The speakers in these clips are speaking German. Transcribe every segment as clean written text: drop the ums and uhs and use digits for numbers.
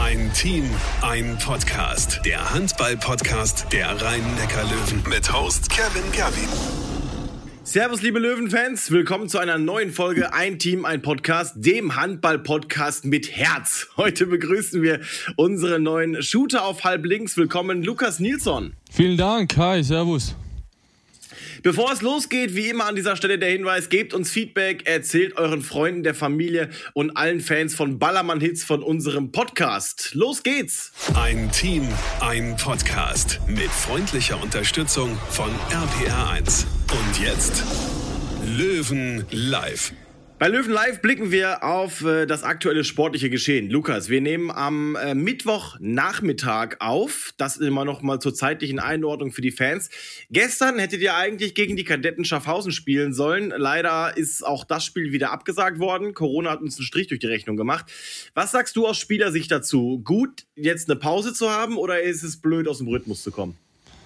Ein Team, ein Podcast. Der Handball-Podcast der Rhein-Neckar-Löwen mit Host Kevin Gerwin. Servus, liebe Löwenfans. Willkommen zu einer neuen Folge Ein Team, ein Podcast, dem Handball-Podcast mit Herz. Heute begrüßen wir unseren neuen Shooter auf halb links. Willkommen, Lukas Nilsson. Vielen Dank. Hi, servus. Bevor es losgeht, wie immer an dieser Stelle der Hinweis, gebt uns Feedback, erzählt euren Freunden, der Familie und allen Fans von Ballermann-Hits von unserem Podcast. Los geht's! Ein Team, ein Podcast mit freundlicher Unterstützung von RPR1. Und jetzt Löwen Live. Bei Löwen Live blicken wir auf das aktuelle sportliche Geschehen. Lukas, wir nehmen am Mittwochnachmittag auf. Das immer noch mal zur zeitlichen Einordnung für die Fans. Gestern hättet ihr eigentlich gegen die Kadetten Schaffhausen spielen sollen. Leider ist auch das Spiel wieder abgesagt worden. Corona hat uns einen Strich durch die Rechnung gemacht. Was sagst du aus Spielersicht dazu? Gut, jetzt eine Pause zu haben oder ist es blöd, aus dem Rhythmus zu kommen?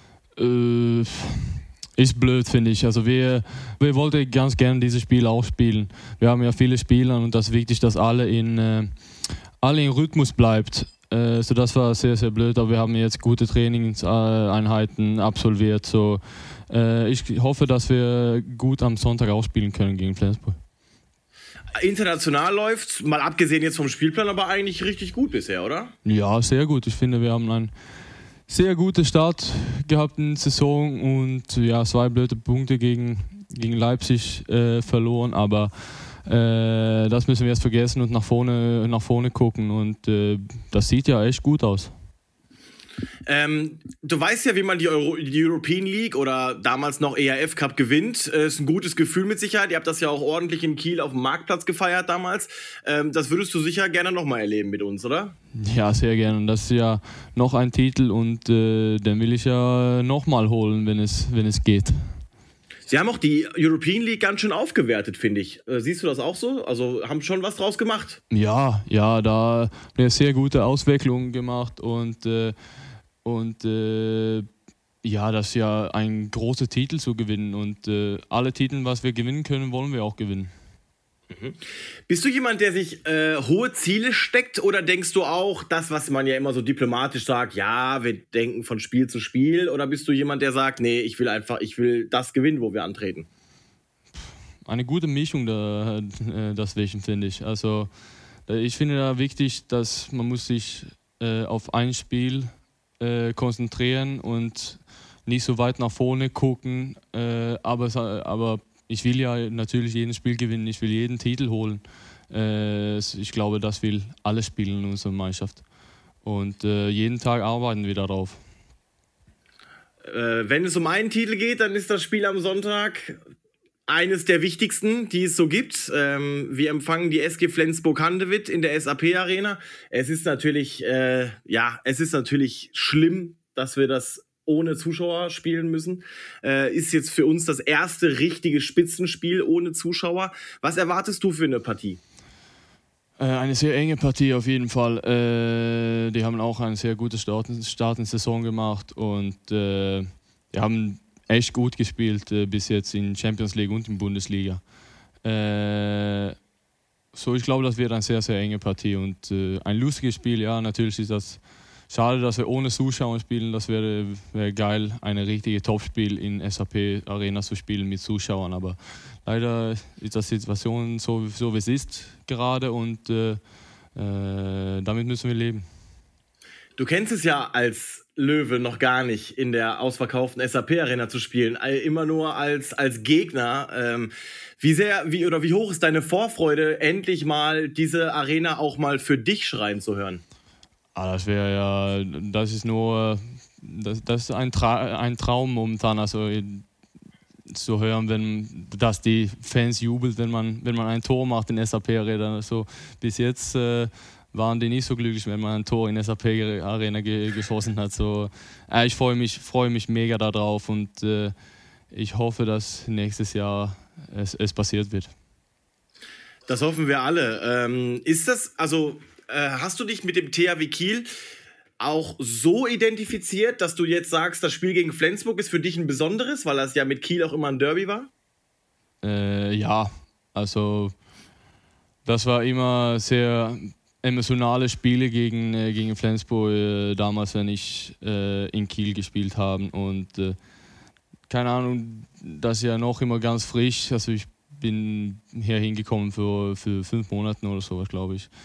Ist blöd, finde ich. Also wir wollten ganz gerne dieses Spiel auch spielen. Wir haben ja viele Spieler und das ist wichtig, dass alle in Rhythmus bleibt. So das war sehr, sehr blöd, aber wir haben jetzt gute Trainingseinheiten absolviert. So, ich hoffe, dass wir gut am Sonntag ausspielen können gegen Flensburg. International läuft, mal abgesehen jetzt vom Spielplan, aber eigentlich richtig gut bisher, oder? Ja, sehr gut. Ich finde, wir haben einen sehr guten Start gehabt in der Saison und ja, 2 blöde Punkte gegen Leipzig verloren, aber das müssen wir jetzt vergessen und nach vorne gucken und das sieht ja echt gut aus. Du weißt ja, wie man die European League oder damals noch ERF Cup gewinnt. Ist ein gutes Gefühl mit Sicherheit. Ihr habt das ja auch ordentlich in Kiel auf dem Marktplatz gefeiert damals. Das würdest du sicher gerne nochmal erleben mit uns, oder? Ja, sehr gerne. Das ist ja noch ein Titel und den will ich ja nochmal holen, wenn es geht. Sie haben auch die European League ganz schön aufgewertet, finde ich. Siehst du das auch so? Also haben schon was draus gemacht? Ja, da haben wir sehr gute Auswicklungen gemacht und ja, das ist ja ein großer Titel zu gewinnen und alle Titel, was wir gewinnen können, wollen wir auch gewinnen. Mhm. Bist du jemand, der sich hohe Ziele steckt oder denkst du auch das, was man ja immer so diplomatisch sagt, ja, wir denken von Spiel zu Spiel, oder bist du jemand, der sagt, nee, ich will das gewinnen, wo wir antreten? Eine gute Mischung deswegen, finde ich. Also ich finde da wichtig, dass man muss sich auf ein Spiel konzentrieren und nicht so weit nach vorne gucken, aber ich will ja natürlich jedes Spiel gewinnen, ich will jeden Titel holen. Ich glaube, das will alles spielen in unserer Mannschaft. Und jeden Tag arbeiten wir darauf. Wenn es um einen Titel geht, dann ist das Spiel am Sonntag eines der wichtigsten, die es so gibt. Wir empfangen die SG Flensburg-Handewitt in der SAP-Arena. Es ist natürlich schlimm, dass wir das ohne Zuschauer spielen müssen. Ist jetzt für uns das erste richtige Spitzenspiel ohne Zuschauer. Was erwartest du für eine Partie? Eine sehr enge Partie auf jeden Fall. Die haben auch einen sehr guten Start in die Saison gemacht und die haben echt gut gespielt bis jetzt in Champions League und in Bundesliga. So, ich glaube, das wird eine sehr, sehr enge Partie und ein lustiges Spiel. Ja, natürlich ist das schade, dass wir ohne Zuschauer spielen. Das wäre geil, ein richtiges Topspiel in SAP Arena zu spielen mit Zuschauern. Aber leider ist die Situation so wie es ist gerade und damit müssen wir leben. Du kennst es ja als Löwe noch gar nicht, in der ausverkauften SAP-Arena zu spielen, immer nur als Gegner. Wie hoch ist deine Vorfreude, endlich mal diese Arena auch mal für dich schreien zu hören? Das ist ein Traum momentan, also zu hören, dass die Fans jubeln, wenn man ein Tor macht in SAP Arena. Also bis jetzt waren die nicht so glücklich, wenn man ein Tor in SAP Arena geschossen hat. So, ich freue mich mega darauf und ich hoffe, dass nächstes Jahr es passiert wird. Das hoffen wir alle. Hast du dich mit dem THW Kiel auch so identifiziert, dass du jetzt sagst, das Spiel gegen Flensburg ist für dich ein besonderes, weil das ja mit Kiel auch immer ein Derby war? Ja, also das war immer sehr emotionale Spiele gegen Flensburg damals, wenn ich in Kiel gespielt habe. Und keine Ahnung, das ist ja noch immer ganz frisch. Also ich bin hier hingekommen für 5 Monate oder sowas, glaube ich.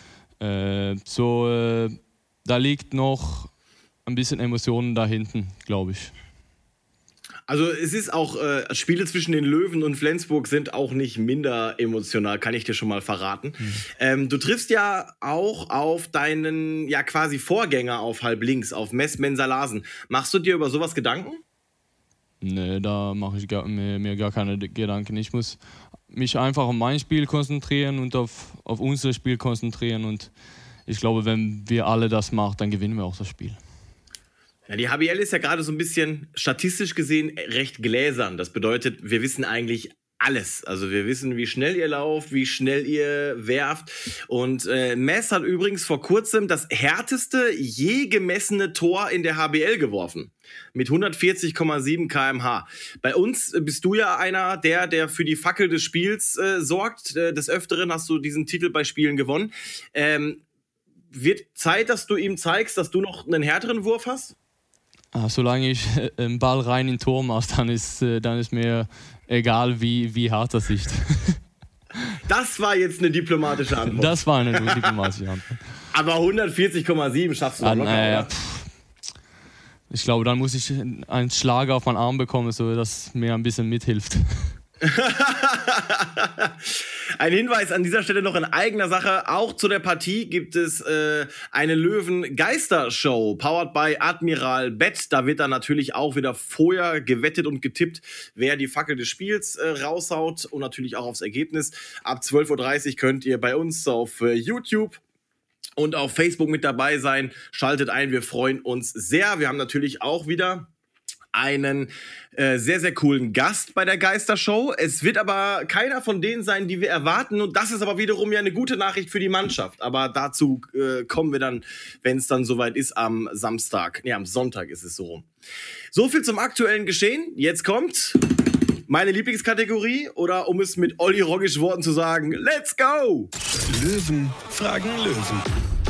Da liegt noch ein bisschen Emotionen da hinten, glaube ich. Also es ist auch, Spiele zwischen den Löwen und Flensburg sind auch nicht minder emotional, kann ich dir schon mal verraten. Du triffst ja auch auf deinen, ja quasi Vorgänger auf halb links, auf Mes Mensalasen. Machst du dir über sowas Gedanken? Nee, da mache ich mir gar keine Gedanken. Ich muss mich einfach auf mein Spiel konzentrieren und auf unser Spiel konzentrieren. Und ich glaube, wenn wir alle das machen, dann gewinnen wir auch das Spiel. Ja, die HBL ist ja gerade so ein bisschen statistisch gesehen recht gläsern. Das bedeutet, wir wissen eigentlich alles. Also wir wissen, wie schnell ihr lauft, wie schnell ihr werft. Und Mes hat übrigens vor kurzem das härteste je gemessene Tor in der HBL geworfen. Mit 140,7 km/h. Bei uns bist du ja einer, der für die Fackel des Spiels sorgt. Des Öfteren hast du diesen Titel bei Spielen gewonnen. Wird Zeit, dass du ihm zeigst, dass du noch einen härteren Wurf hast? Solange ich einen Ball rein in Tor mache, dann ist mir egal, wie hart das ist. Das war jetzt eine diplomatische Antwort. Das war eine diplomatische Antwort. Aber 140,7 schaffst du doch locker, oder? Ich glaube, dann muss ich einen Schlag auf meinen Arm bekommen, so dass mir ein bisschen mithilft. Ein Hinweis an dieser Stelle noch in eigener Sache. Auch zu der Partie gibt es eine Löwen-Geister-Show, powered by Admiral Bet. Da wird dann natürlich auch wieder vorher gewettet und getippt, wer die Fackel des Spiels raushaut und natürlich auch aufs Ergebnis. Ab 12:30 Uhr könnt ihr bei uns auf YouTube und auf Facebook mit dabei sein. Schaltet ein, wir freuen uns sehr. Wir haben natürlich auch wieder einen sehr, sehr coolen Gast bei der Geistershow. Es wird aber keiner von denen sein, die wir erwarten. Und das ist aber wiederum ja eine gute Nachricht für die Mannschaft. Aber dazu kommen wir dann, wenn es dann soweit ist, am Samstag. Nee, am Sonntag ist es so rum. So viel zum aktuellen Geschehen. Jetzt kommt meine Lieblingskategorie. Oder um es mit Olli Roggisch Worten zu sagen, let's go! Löwen fragen Löwen.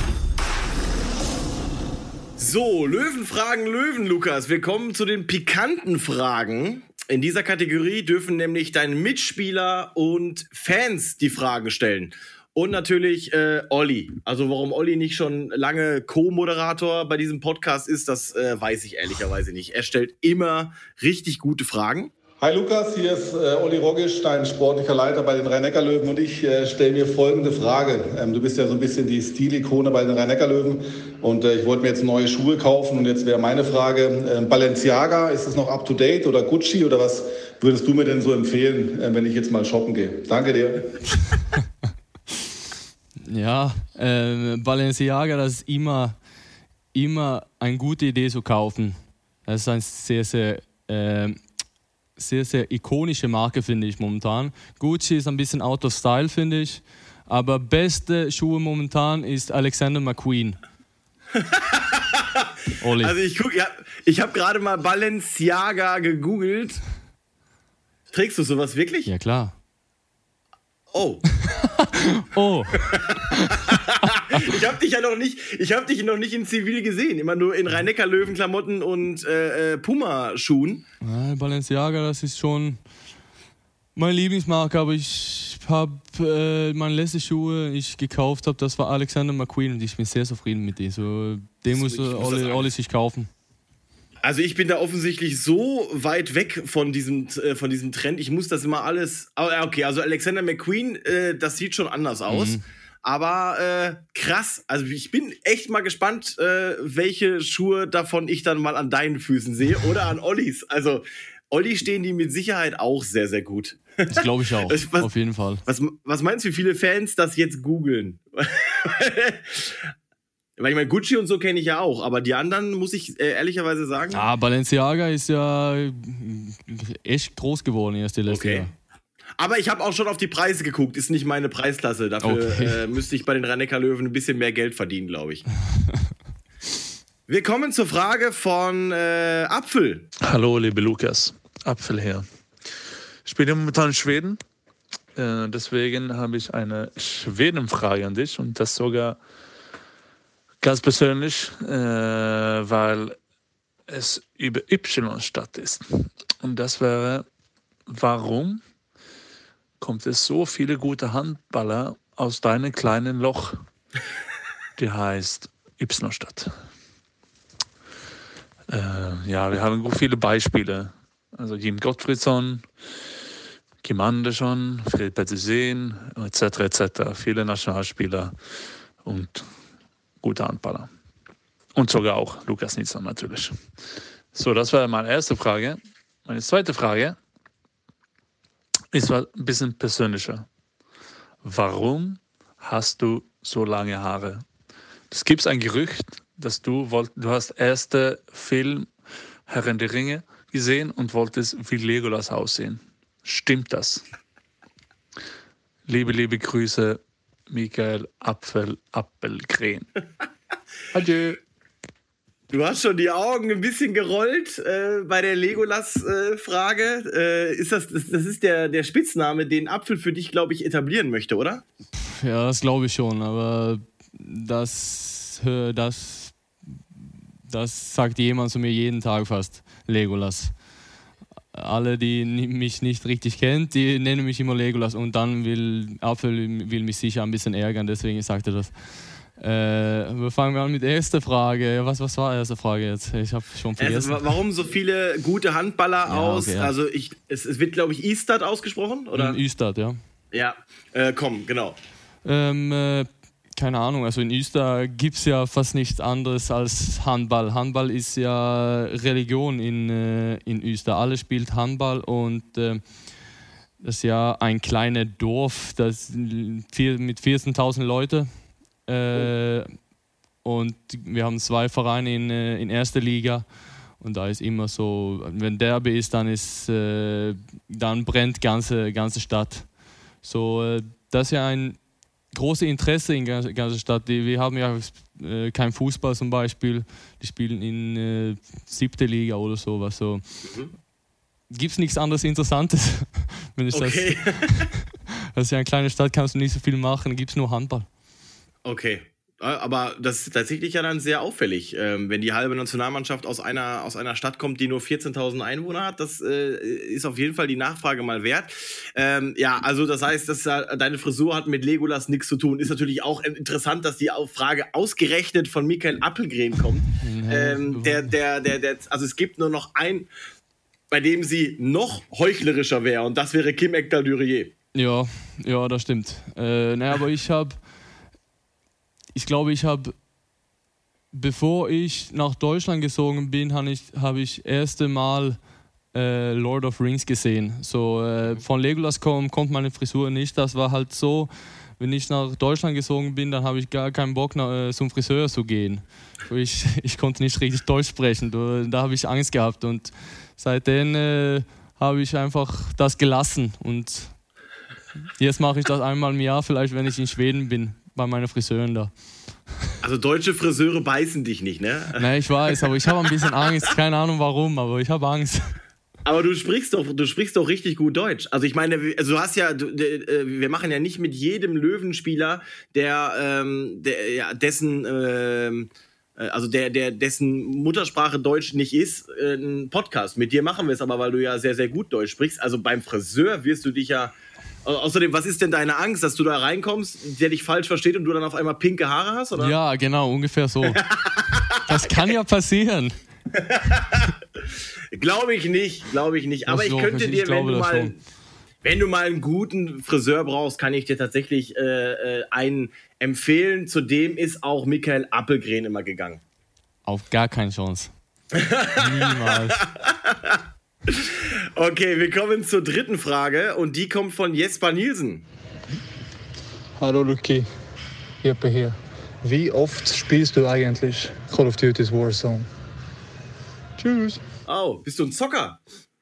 So, Löwen fragen Löwen, Lukas. Wir kommen zu den pikanten Fragen. In dieser Kategorie dürfen nämlich deine Mitspieler und Fans die Fragen stellen. Und natürlich Olli. Also warum Olli nicht schon lange Co-Moderator bei diesem Podcast ist, das weiß ich ehrlicherweise nicht. Er stellt immer richtig gute Fragen. Hi Lukas, hier ist Olli Roggisch, dein sportlicher Leiter bei den Rhein-Neckar-Löwen und ich stelle mir folgende Frage. Du bist ja so ein bisschen die Stilikone bei den Rhein-Neckar-Löwen und ich wollte mir jetzt neue Schuhe kaufen und jetzt wäre meine Frage, Balenciaga, ist es noch up-to-date oder Gucci oder was würdest du mir denn so empfehlen, wenn ich jetzt mal shoppen gehe? Danke dir. Ja, Balenciaga, das ist immer eine gute Idee zu kaufen. Das ist ein sehr, sehr ikonische Marke, finde ich momentan. Gucci ist ein bisschen out of style, finde ich. Aber beste Schuhe momentan ist Alexander McQueen. Olli. Also ich habe gerade mal Balenciaga gegoogelt. Trägst du sowas wirklich? Ja, klar. Oh. Oh. Ich habe dich noch nicht in Zivil gesehen, immer nur in Rhein-Neckar-Löwen-Klamotten und Puma-Schuhen. Ja, Balenciaga, das ist schon meine Lieblingsmarke, aber ich habe meine letzte Schuhe, die ich gekauft habe, das war Alexander McQueen und ich bin sehr zufrieden mit dem. So, den muss Olli sich kaufen. Also ich bin da offensichtlich so weit weg von diesem Trend. Ich muss das immer alles... Okay, also Alexander McQueen, das sieht schon anders aus. Mhm. Aber krass, also ich bin echt mal gespannt, welche Schuhe davon ich dann mal an deinen Füßen sehe oder an Ollis. Also Olli stehen die mit Sicherheit auch sehr, sehr gut. Das glaube ich auch, auf jeden Fall. Was meinst du, wie viele Fans das jetzt googeln? Weil ich meine, Gucci und so kenne ich ja auch, aber die anderen muss ich ehrlicherweise sagen. Balenciaga ist ja echt groß geworden erst die letzte Jahr. Aber ich habe auch schon auf die Preise geguckt, ist nicht meine Preisklasse. Dafür müsste ich bei den Rhein-Neckar-Löwen ein bisschen mehr Geld verdienen, glaube ich. Wir kommen zur Frage von Apfel. Hallo, liebe Lukas. Apfel hier. Ich bin ja momentan in Schweden. Deswegen habe ich eine Schwedenfrage an dich und das sogar Ganz persönlich, weil es über Y-Stadt ist. Und das wäre, warum kommt es so viele gute Handballer aus deinem kleinen Loch, die heißt Y-Stadt? Wir haben viele Beispiele. Also Jim Gottfriedson, Kim Andersson, Fred Petersen, etc. Viele Nationalspieler und gute Handballer. Und sogar auch Lukas Nilsson natürlich. So, das war meine erste Frage. Meine zweite Frage ist ein bisschen persönlicher. Warum hast du so lange Haare? Es gibt ein Gerücht, dass du hast erste Film Herr der Ringe gesehen und wolltest wie Legolas aussehen. Stimmt das? Liebe Grüße, Michael Appelgren. Adieu. Du hast schon die Augen ein bisschen gerollt bei der Legolas-Frage. Das ist der Spitzname, den Apfel für dich, glaube ich, etablieren möchte, oder? Ja, das glaube ich schon, aber das sagt jemand zu mir jeden Tag fast, Legolas. Alle, die mich nicht richtig kennen, die nennen mich immer Legolas und dann will mich sicher ein bisschen ärgern, deswegen sagt er das. Wir fangen an mit der ersten Frage. Was war die erste Frage jetzt? Ich habe schon vergessen. Warum so viele gute Handballer aus? Okay, ja. Also es wird, glaube ich, Ystad ausgesprochen, oder? Ystad, ja. Ja, genau. Keine Ahnung, also in Ystad gibt es ja fast nichts anderes als Handball. Handball ist ja Religion in Ystad. Alle spielen Handball und das ist ja ein kleines Dorf, das mit 14.000 Leuten. Und wir haben 2 Vereine in erster Liga und da ist immer so, wenn Derby ist, dann brennt ganze Stadt. So, das ist ja ein großes Interesse in der ganzen Stadt. Wir haben ja kein Fußball zum Beispiel, die spielen in 7. Liga oder sowas. So. Gibt es nichts anderes Interessantes? Wenn ich okay. Das ist ja eine kleine Stadt, kannst du nicht so viel machen, gibt es nur Handball. Okay, aber das ist tatsächlich ja dann sehr auffällig, wenn die halbe Nationalmannschaft aus einer Stadt kommt, die nur 14.000 Einwohner hat. Das ist auf jeden Fall die Nachfrage mal wert. Also das heißt, deine Frisur hat mit Legolas nichts zu tun. Ist natürlich auch interessant, dass die Frage ausgerechnet von Michael Appelgren kommt. Also es gibt nur noch einen, bei dem sie noch heuchlerischer wäre und das wäre Kim Ekdal-Dürrier. Ja, das stimmt. Aber ich glaube, bevor ich nach Deutschland gezogen bin, habe ich erste Mal Lord of Rings gesehen. So, von Legolas kommt meine Frisur nicht. Das war halt so, wenn ich nach Deutschland gezogen bin, dann habe ich gar keinen Bock, zum Friseur zu gehen. Ich konnte nicht richtig Deutsch sprechen. Da habe ich Angst gehabt. Und seitdem habe ich einfach das gelassen. Und jetzt mache ich das einmal im Jahr, vielleicht wenn ich in Schweden bin. Bei meiner Friseurin da. Also deutsche Friseure beißen dich nicht, ne? Nein, ich weiß, aber ich habe ein bisschen Angst. Keine Ahnung warum, aber ich habe Angst. Aber du sprichst doch richtig gut Deutsch. Also ich meine, du hast ja, wir machen ja nicht mit jedem Löwenspieler, dessen Muttersprache Deutsch nicht ist, einen Podcast. Mit dir machen wir es aber, weil du ja sehr, sehr gut Deutsch sprichst. Also beim Friseur wirst du dich ja... Außerdem, was ist denn deine Angst, dass du da reinkommst, der dich falsch versteht und du dann auf einmal pinke Haare hast, oder? Ja, genau, ungefähr so. Das kann ja passieren. Glaube ich nicht. Aber ich könnte dir, wenn du mal einen guten Friseur brauchst, kann ich dir tatsächlich einen empfehlen. Zudem ist auch Michael Appelgren immer gegangen. Auf gar keine Chance. Niemals. Okay, wir kommen zur dritten Frage und die kommt von Jesper Nielsen. Hallo Luki, Jeppe hier. Wie oft spielst du eigentlich Call of Duty's Warzone? Tschüss. Oh, bist du ein Zocker?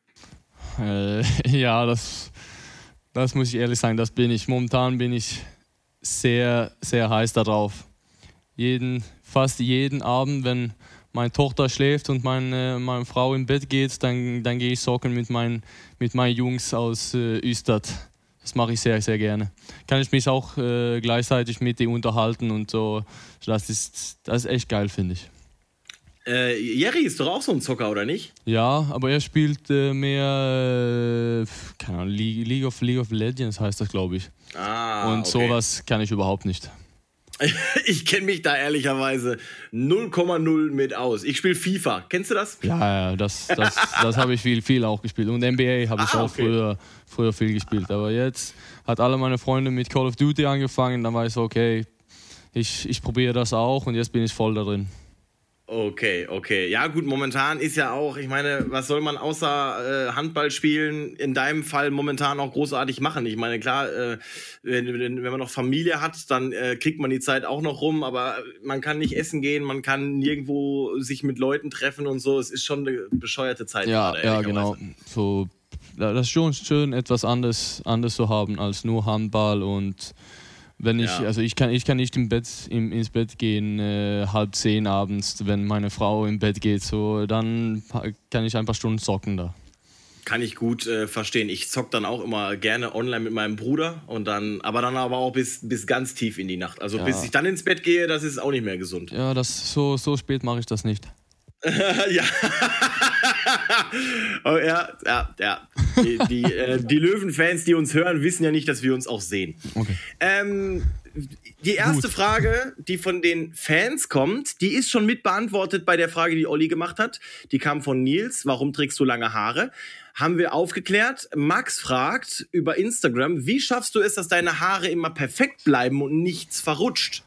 Ja, das muss ich ehrlich sagen, das bin ich. Momentan bin ich sehr, sehr heiß darauf. Fast jeden Abend, wenn meine Tochter schläft und meine Frau im Bett geht, dann gehe ich zocken mit meinen Jungs aus Ystad. Das mache ich sehr, sehr gerne. Kann ich mich auch gleichzeitig mit ihm unterhalten und so. Das ist echt geil, finde ich. Jerry ist doch auch so ein Zocker, oder nicht? Ja, aber er spielt mehr, keine Ahnung, League of Legends heißt das, glaube ich. Und okay. sowas kann ich überhaupt nicht. Ich kenne mich da ehrlicherweise 0,0 mit aus. Ich spiele FIFA. Kennst du das? Ja, das habe ich viel auch gespielt. Und NBA habe ich auch früher viel gespielt. Aber jetzt hat alle meine Freunde mit Call of Duty angefangen. Dann war ich so, okay, ich probiere das auch und jetzt bin ich voll da drin. Okay. Ja gut, momentan ist ja auch, ich meine, was soll man außer Handball spielen in deinem Fall momentan auch großartig machen? Ich meine, klar, wenn man noch Familie hat, dann kriegt man die Zeit auch noch rum, aber man kann nicht essen gehen, man kann nirgendwo sich mit Leuten treffen und so. Es ist schon eine bescheuerte Zeit gerade. Ja, genau. So, das ist schon schön, etwas anderes zu haben als nur Handball und wenn ich, also ich kann nicht ins Bett gehen 9:30 abends, wenn meine Frau im Bett geht, so dann kann ich ein paar Stunden zocken da. Kann ich gut verstehen. Ich zock dann auch immer gerne online mit meinem Bruder und aber auch bis ganz tief in die Nacht. Also bis ich dann ins Bett gehe, das ist auch nicht mehr gesund. Ja, so spät mache ich das nicht. Ja. Oh, ja. Die Löwen-Fans, die uns hören, wissen ja nicht, dass wir uns auch sehen. Okay. Die erste Frage, die von den Fans kommt, die ist schon mit beantwortet bei der Frage, die Olli gemacht hat. Die kam von Nils. Warum trägst du lange Haare? Haben wir aufgeklärt. Max fragt über Instagram, wie schaffst du es, dass deine Haare immer perfekt bleiben und nichts verrutscht?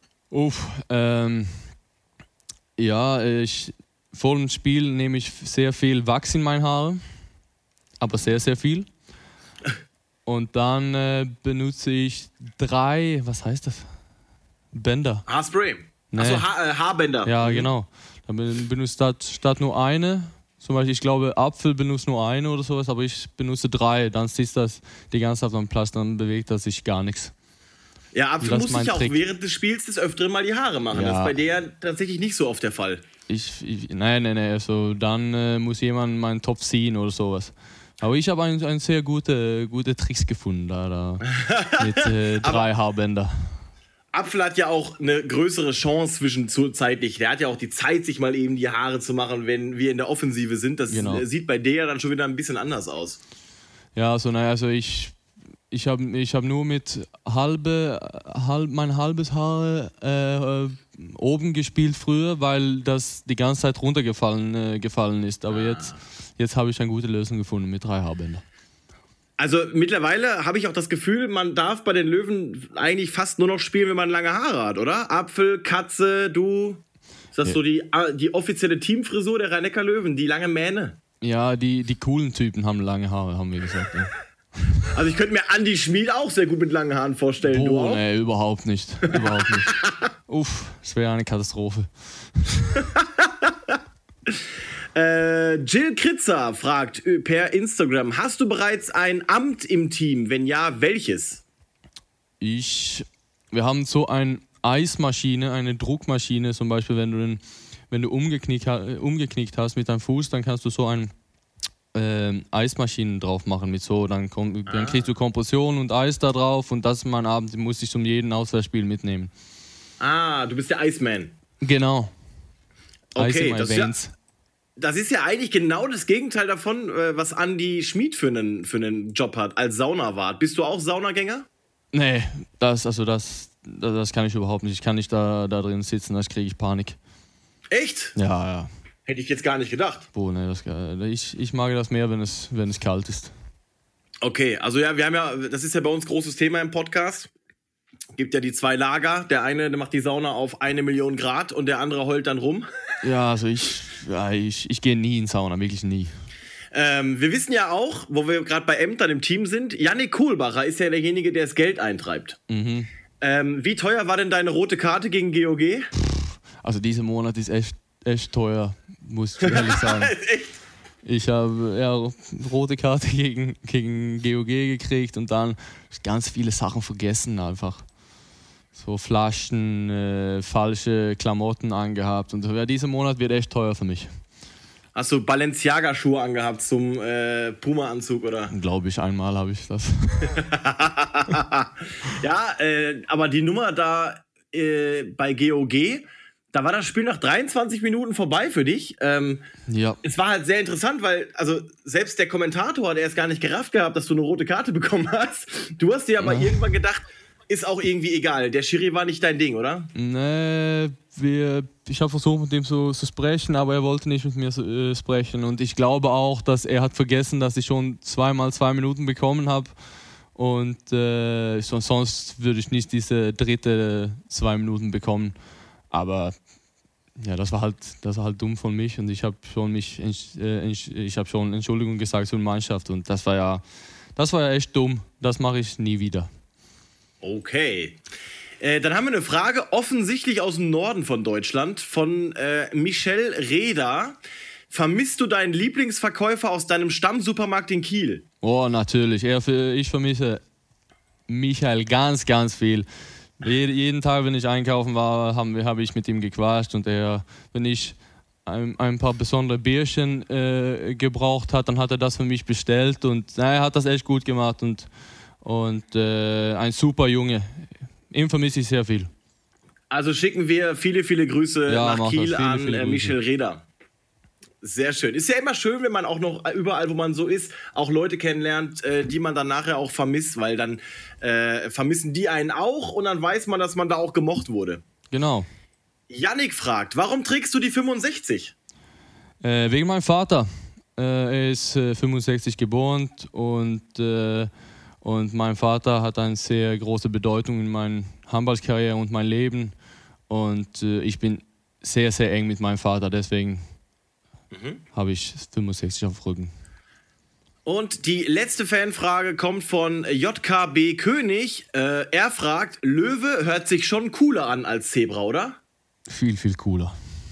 Vor dem Spiel nehme ich sehr viel Wachs in meine Haare, aber sehr, sehr viel. Und dann benutze ich 3, was heißt das? Bänder. Haarspray. Nee. Achso, Haarbänder. Ja, genau. Dann benutze ich statt nur eine, zum Beispiel, ich glaube, Apfel benutzt nur eine oder sowas, aber ich benutze 3. Dann sitzt das die ganze Zeit am Platz, dann bewegt das sich gar nichts. Ja, Apfel muss sich auch während des Spiels des Öfteren mal die Haare machen. Ja. Das ist bei der tatsächlich nicht so oft der Fall. Nein. Also dann muss jemand meinen Topf ziehen oder sowas. Aber ich habe ein sehr gute Tricks gefunden da mit 3 Haarbänder. Apfel hat ja auch eine größere Chance zwischenzeitlich. Der hat ja auch die Zeit, sich mal eben die Haare zu machen, wenn wir in der Offensive sind. Das sieht bei der dann schon wieder ein bisschen anders aus. Ja, ich habe nur mit mein halbes Haar oben gespielt früher, weil das die ganze Zeit gefallen ist. Aber jetzt habe ich eine gute Lösung gefunden mit 3 Haarbändern. Also mittlerweile habe ich auch das Gefühl, man darf bei den Löwen eigentlich fast nur noch spielen, wenn man lange Haare hat, oder? Apfel, Katze, du. Ist das so die offizielle Teamfrisur der Rhein-Neckar-Löwen, die lange Mähne? Ja, die coolen Typen haben lange Haare, haben wir gesagt. Ja. Also ich könnte mir Andi Schmid auch sehr gut mit langen Haaren vorstellen. Du auch? Nee, überhaupt nicht. Uff, es wäre eine Katastrophe. Jill Kritzer fragt per Instagram, hast du bereits ein Amt im Team? Wenn ja, welches? Wir haben so eine Eismaschine, eine Druckmaschine zum Beispiel, wenn du umgeknickt hast mit deinem Fuß, dann kannst du so ein Eismaschinen drauf machen mit so, dann kriegst du Kompression und Eis da drauf und das mein Abend, muss ich zum jeden Auswärtsspiel mitnehmen. Du bist der Iceman. Genau. Okay, das ist ja eigentlich genau das Gegenteil davon, was Andi Schmid für einen Job hat, als Saunawart. Bist du auch Saunagänger? Nee, das kann ich überhaupt nicht. Ich kann nicht da drin sitzen, das kriege ich Panik. Echt? Ja. Hätte ich jetzt gar nicht gedacht. Ich mag das mehr, wenn es kalt ist. Okay, also ja, das ist ja bei uns großes Thema im Podcast. Gibt ja die 2 Lager. Der eine, der macht die Sauna auf 1 Million Grad und der andere heult dann rum. Ja, also ich gehe nie in Sauna, wirklich nie. Wir wissen ja auch, wo wir gerade bei Ämtern im Team sind, Yannick Kohlbacher ist ja derjenige, der das Geld eintreibt. Mhm. Wie teuer war denn deine rote Karte gegen GOG? Also dieser Monat ist echt teuer, muss ich ehrlich sagen. Echt? Ich habe rote Karte gegen GOG gekriegt und dann ganz viele Sachen vergessen einfach. So Flaschen, falsche Klamotten angehabt und dieser Monat wird echt teuer für mich. Hast du Balenciaga-Schuhe angehabt zum Puma-Anzug, oder? Glaube ich, einmal habe ich das. Ja, aber die Nummer da bei GOG, da war das Spiel nach 23 Minuten vorbei für dich. Ja. Es war halt sehr interessant, weil also selbst der Kommentator hat erst gar nicht gerafft gehabt, dass du eine rote Karte bekommen hast. Du hast dir aber irgendwann gedacht, ist auch irgendwie egal. Der Schiri war nicht dein Ding, oder? Nee, ich habe versucht, mit ihm zu sprechen, aber er wollte nicht mit mir sprechen. Und ich glaube auch, dass er hat vergessen, dass ich schon 2 2 Minuten bekommen habe. Und sonst würde ich nicht diese dritte 2 Minuten bekommen. Aber ja, das war halt dumm von mich. Und ich habe schon Entschuldigung gesagt zur Mannschaft. Und das war ja echt dumm. Das mache ich nie wieder. Okay. Dann haben wir eine Frage, offensichtlich aus dem Norden von Deutschland, von Michel Reda. Vermisst du deinen Lieblingsverkäufer aus deinem Stammsupermarkt in Kiel? Oh, natürlich. Ich vermisse Michael ganz, ganz viel. Jeden Tag, wenn ich einkaufen war, habe ich mit ihm gequatscht. Und wenn ich ein paar besondere Bierchen gebraucht hat, dann hat er das für mich bestellt. Und er hat das echt gut gemacht. Und ein super Junge. Ihm vermisse ich sehr viel. Also schicken wir viele, viele Grüße nach Kiel an Michel Reda. Sehr schön. Ist ja immer schön, wenn man auch noch überall, wo man so ist, auch Leute kennenlernt, die man dann nachher auch vermisst, weil dann vermissen die einen auch und dann weiß man, dass man da auch gemocht wurde. Genau. Yannick fragt, warum trägst du die 65? Wegen meinem Vater. Er ist 65 geboren und mein Vater hat eine sehr große Bedeutung in meiner Handballkarriere und mein Leben. Und ich bin sehr, sehr eng mit meinem Vater, deswegen habe ich 65 auf dem Rücken. Und die letzte Fanfrage kommt von JKB König. Er fragt, Löwe hört sich schon cooler an als Zebra, oder? Viel, viel cooler.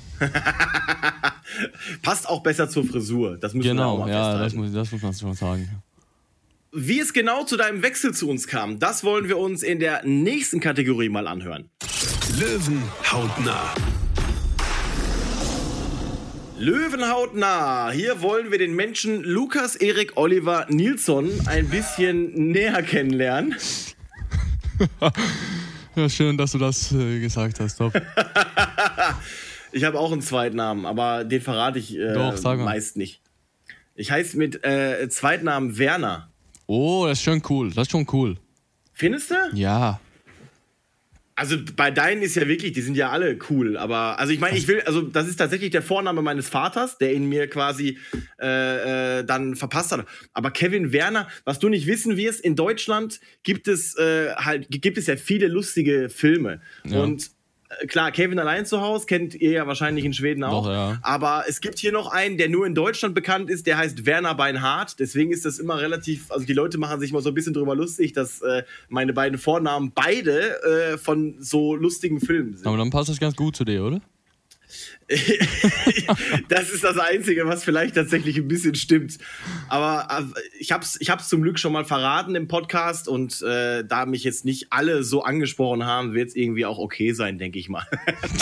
Passt auch besser zur Frisur. Das müssen wir auch mal festhalten. Genau, das muss man schon sagen. Wie es genau zu deinem Wechsel zu uns kam, das wollen wir uns in der nächsten Kategorie mal anhören. Löwen hautnah. Löwen hautnah. Hier wollen wir den Menschen Lukas Erik Oliver Nilsson ein bisschen näher kennenlernen. Ja, schön, dass du das gesagt hast. Top. Ich habe auch einen Zweitnamen, aber den verrate ich meist nicht. Ich heiße mit Zweitnamen Werner. Oh, das ist schon cool. Das ist schon cool. Findest du? Ja. Also bei deinen ist ja wirklich, die sind ja alle cool, aber also ich meine, das ist tatsächlich der Vorname meines Vaters, der ihn mir quasi dann verpasst hat. Aber Kevin Werner, was du nicht wissen wirst, in Deutschland gibt es ja viele lustige Filme. Ja. Und klar, Kevin allein zu Hause kennt ihr ja wahrscheinlich in Schweden auch. Doch, ja. Aber es gibt hier noch einen, der nur in Deutschland bekannt ist, der heißt Werner Beinhardt. Deswegen ist das immer relativ, also die Leute machen sich mal so ein bisschen drüber lustig, dass meine beiden Vornamen beide von so lustigen Filmen sind. Aber dann passt das ganz gut zu dir, oder? Das ist das Einzige, was vielleicht tatsächlich ein bisschen stimmt. Aber ich hab's zum Glück schon mal verraten im Podcast und da mich jetzt nicht alle so angesprochen haben, wird es irgendwie auch okay sein, denke ich mal.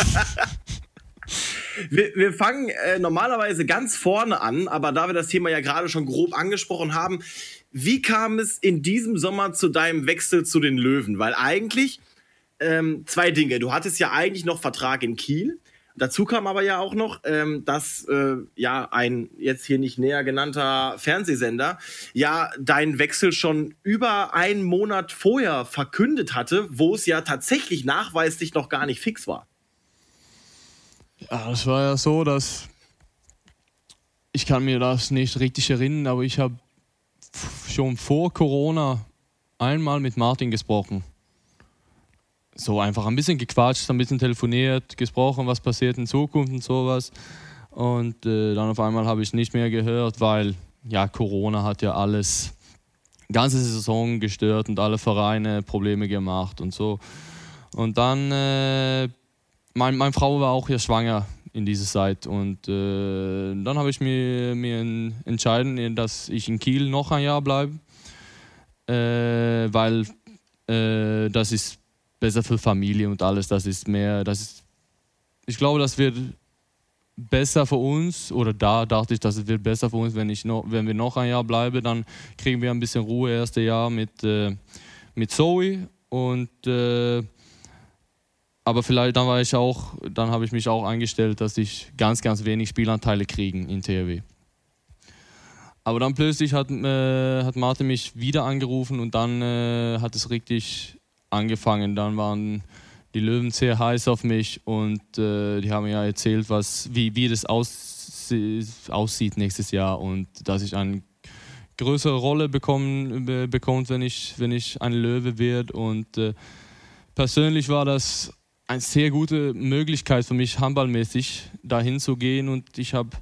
Wir fangen normalerweise ganz vorne an, aber da wir das Thema ja gerade schon grob angesprochen haben, wie kam es in diesem Sommer zu deinem Wechsel zu den Löwen? Weil eigentlich 2 Dinge. Du hattest ja eigentlich noch Vertrag in Kiel. Dazu kam aber ja auch noch, dass ein jetzt hier nicht näher genannter Fernsehsender ja deinen Wechsel schon über einen Monat vorher verkündet hatte, wo es ja tatsächlich nachweislich noch gar nicht fix war. Ja, das war ja so, dass ich kann mir das nicht richtig erinnern, aber ich habe schon vor Corona einmal mit Martin gesprochen. So einfach ein bisschen gequatscht, ein bisschen telefoniert, gesprochen, was passiert in Zukunft und sowas. Und dann auf einmal habe ich nicht mehr gehört, weil ja Corona hat ja alles, ganze Saison gestört und alle Vereine Probleme gemacht und so. Und dann, meine Frau war auch ja schwanger in dieser Zeit und dann habe ich mir entschieden, dass ich in Kiel noch ein Jahr bleibe, weil das ist besser für Familie und alles, ich glaube, das wird besser für uns, oder da dachte ich, dass es wird besser für uns, wenn wir noch ein Jahr bleiben, dann kriegen wir ein bisschen Ruhe erste Jahr mit Zoe und aber vielleicht dann habe ich mich auch eingestellt, dass ich ganz, ganz wenig Spielanteile kriegen in THW. Aber dann plötzlich hat Martin mich wieder angerufen und dann hat es richtig angefangen. Dann waren die Löwen sehr heiß auf mich und die haben mir ja erzählt, wie das aussieht nächstes Jahr und dass ich eine größere Rolle bekommt, wenn ich ein Löwe werde. Und persönlich war das eine sehr gute Möglichkeit für mich, handballmäßig dahin zu gehen. Und ich habe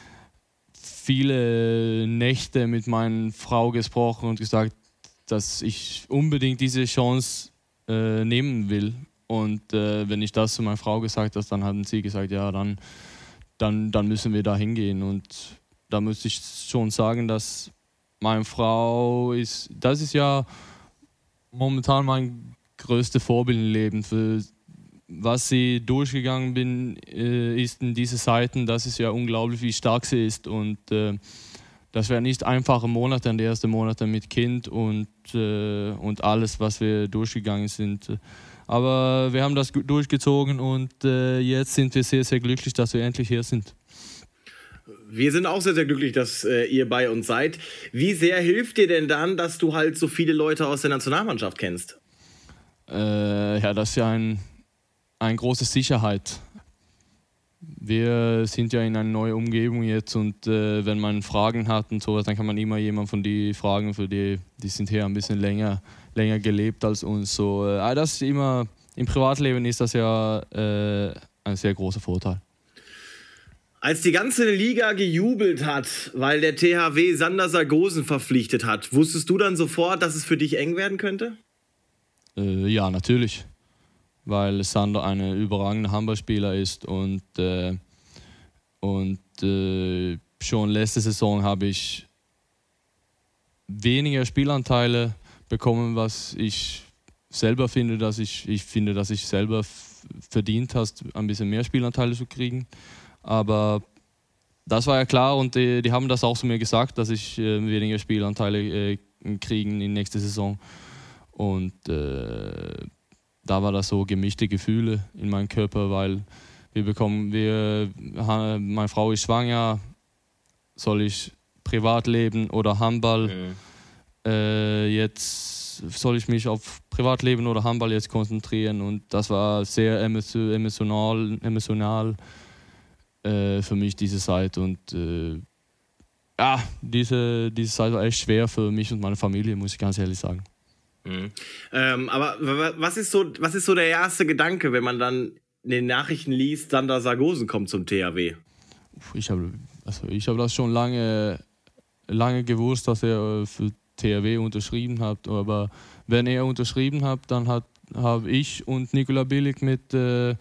viele Nächte mit meiner Frau gesprochen und gesagt, dass ich unbedingt diese Chance nehmen will. Und wenn ich das zu meiner Frau gesagt habe, dann haben sie gesagt, ja, dann müssen wir da hingehen. Und da muss ich schon sagen, dass meine Frau das ist ja momentan mein größtes Vorbild im Leben. Für was sie durchgegangen ist in diese Zeiten, das ist ja unglaublich, wie stark sie ist. Und das wäre nicht einfache Monate, die ersten Monate mit Kind und alles, was wir durchgegangen sind. Aber wir haben das durchgezogen und jetzt sind wir sehr, sehr glücklich, dass wir endlich hier sind. Wir sind auch sehr, sehr glücklich, dass ihr bei uns seid. Wie sehr hilft dir denn dann, dass du halt so viele Leute aus der Nationalmannschaft kennst? Ja, das ist ja eine große Sicherheit. Wir sind ja in einer neuen Umgebung jetzt und wenn man Fragen hat und sowas, dann kann man immer jemanden von die fragen, für die sind hier ein bisschen länger gelebt als uns. So, das ist immer, im Privatleben ist das ja ein sehr großer Vorteil. Als die ganze Liga gejubelt hat, weil der THW Sander Sargosen verpflichtet hat, wusstest du dann sofort, dass es für dich eng werden könnte? Ja, natürlich. Weil Sander ein überragender Handballspieler ist und schon letzte Saison habe ich weniger Spielanteile bekommen, was ich selber finde, dass ich selber verdient habe, ein bisschen mehr Spielanteile zu kriegen. Aber das war ja klar und die haben das auch zu mir gesagt, dass ich weniger Spielanteile kriegen in nächster Saison. Und da war das so gemischte Gefühle in meinem Körper, weil meine Frau ist schwanger, soll ich Privatleben oder Handball? Jetzt soll ich mich auf Privatleben oder Handball jetzt konzentrieren und das war sehr emotional für mich diese Zeit und diese Zeit war echt schwer für mich und meine Familie, muss ich ganz ehrlich sagen. Aber was ist so der erste Gedanke, wenn man dann in den Nachrichten liest, Sander Sargosen kommt zum THW? Ich habe das schon lange gewusst, dass er für THW unterschrieben hat. Aber wenn er unterschrieben hat, dann habe ich und Nikola Bilic mit dem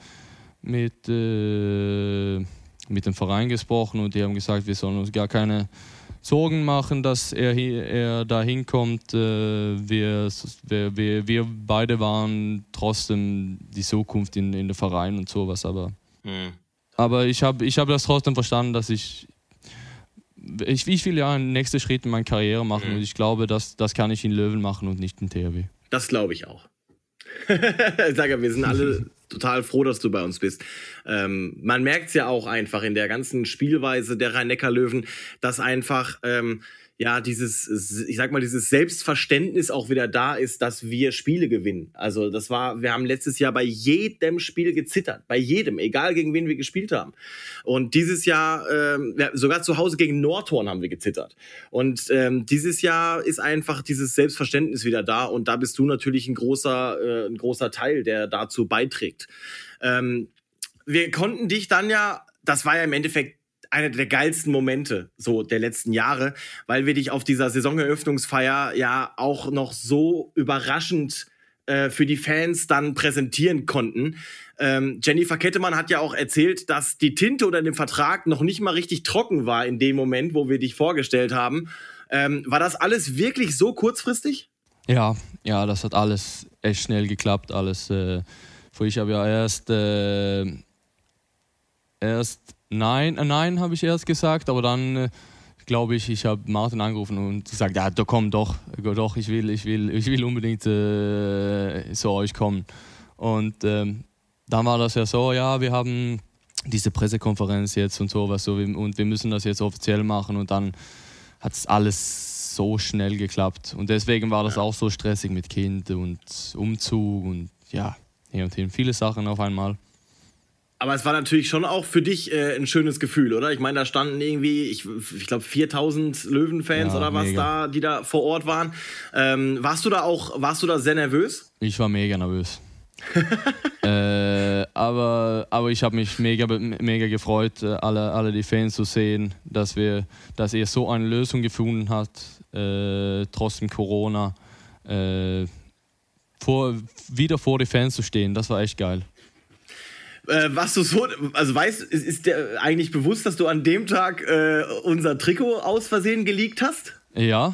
Verein gesprochen und die haben gesagt, wir sollen uns gar keine Sorgen machen, dass er da hinkommt. Wir beide waren trotzdem die Zukunft in der Verein und sowas. Aber ich hab das trotzdem verstanden, dass ich will ja einen nächsten Schritt in meiner Karriere machen und ich glaube, das kann ich in Löwen machen und nicht in THW. Das glaube ich auch. Ich sage ja, wir sind alle total froh, dass du bei uns bist. Man merkt es ja auch einfach in der ganzen Spielweise der Rhein-Neckar-Löwen, dass einfach dieses Selbstverständnis auch wieder da ist, dass wir Spiele gewinnen. Also wir haben letztes Jahr bei jedem Spiel gezittert, bei jedem, egal gegen wen wir gespielt haben. Und dieses Jahr, sogar zu Hause gegen Nordhorn haben wir gezittert. Und dieses Jahr ist einfach dieses Selbstverständnis wieder da und da bist du natürlich ein großer Teil, der dazu beiträgt. Wir konnten dich dann ja, das war ja im Endeffekt einer der geilsten Momente so der letzten Jahre, weil wir dich auf dieser Saisoneröffnungsfeier ja auch noch so überraschend für die Fans dann präsentieren konnten. Jennifer Kettemann hat ja auch erzählt, dass die Tinte unter dem Vertrag noch nicht mal richtig trocken war in dem Moment, wo wir dich vorgestellt haben. War das alles wirklich so kurzfristig? Ja, das hat alles echt schnell geklappt. Alles. Ich habe ja erst Nein, habe ich erst gesagt, aber dann glaube ich habe Martin angerufen und gesagt, ja, komm doch, ich will unbedingt zu euch kommen. Und dann war das ja so, ja, wir haben diese Pressekonferenz jetzt und sowas und wir müssen das jetzt offiziell machen und dann hat es alles so schnell geklappt und deswegen war das auch so stressig mit Kind und Umzug und ja, hier und hin, viele Sachen auf einmal. Aber es war natürlich schon auch für dich ein schönes Gefühl, oder? Ich meine, da standen irgendwie, ich glaube 4000 Löwenfans oder was mega. die da vor Ort waren. Warst du da sehr nervös? Ich war mega nervös. Aber ich habe mich mega gefreut, alle die Fans zu sehen, dass ihr so eine Lösung gefunden habt, trotz dem Corona, wieder vor die Fans zu stehen. Das war echt geil. Was du so, also weißt, ist dir eigentlich bewusst, dass du an dem Tag unser Trikot aus Versehen geleakt hast? Ja.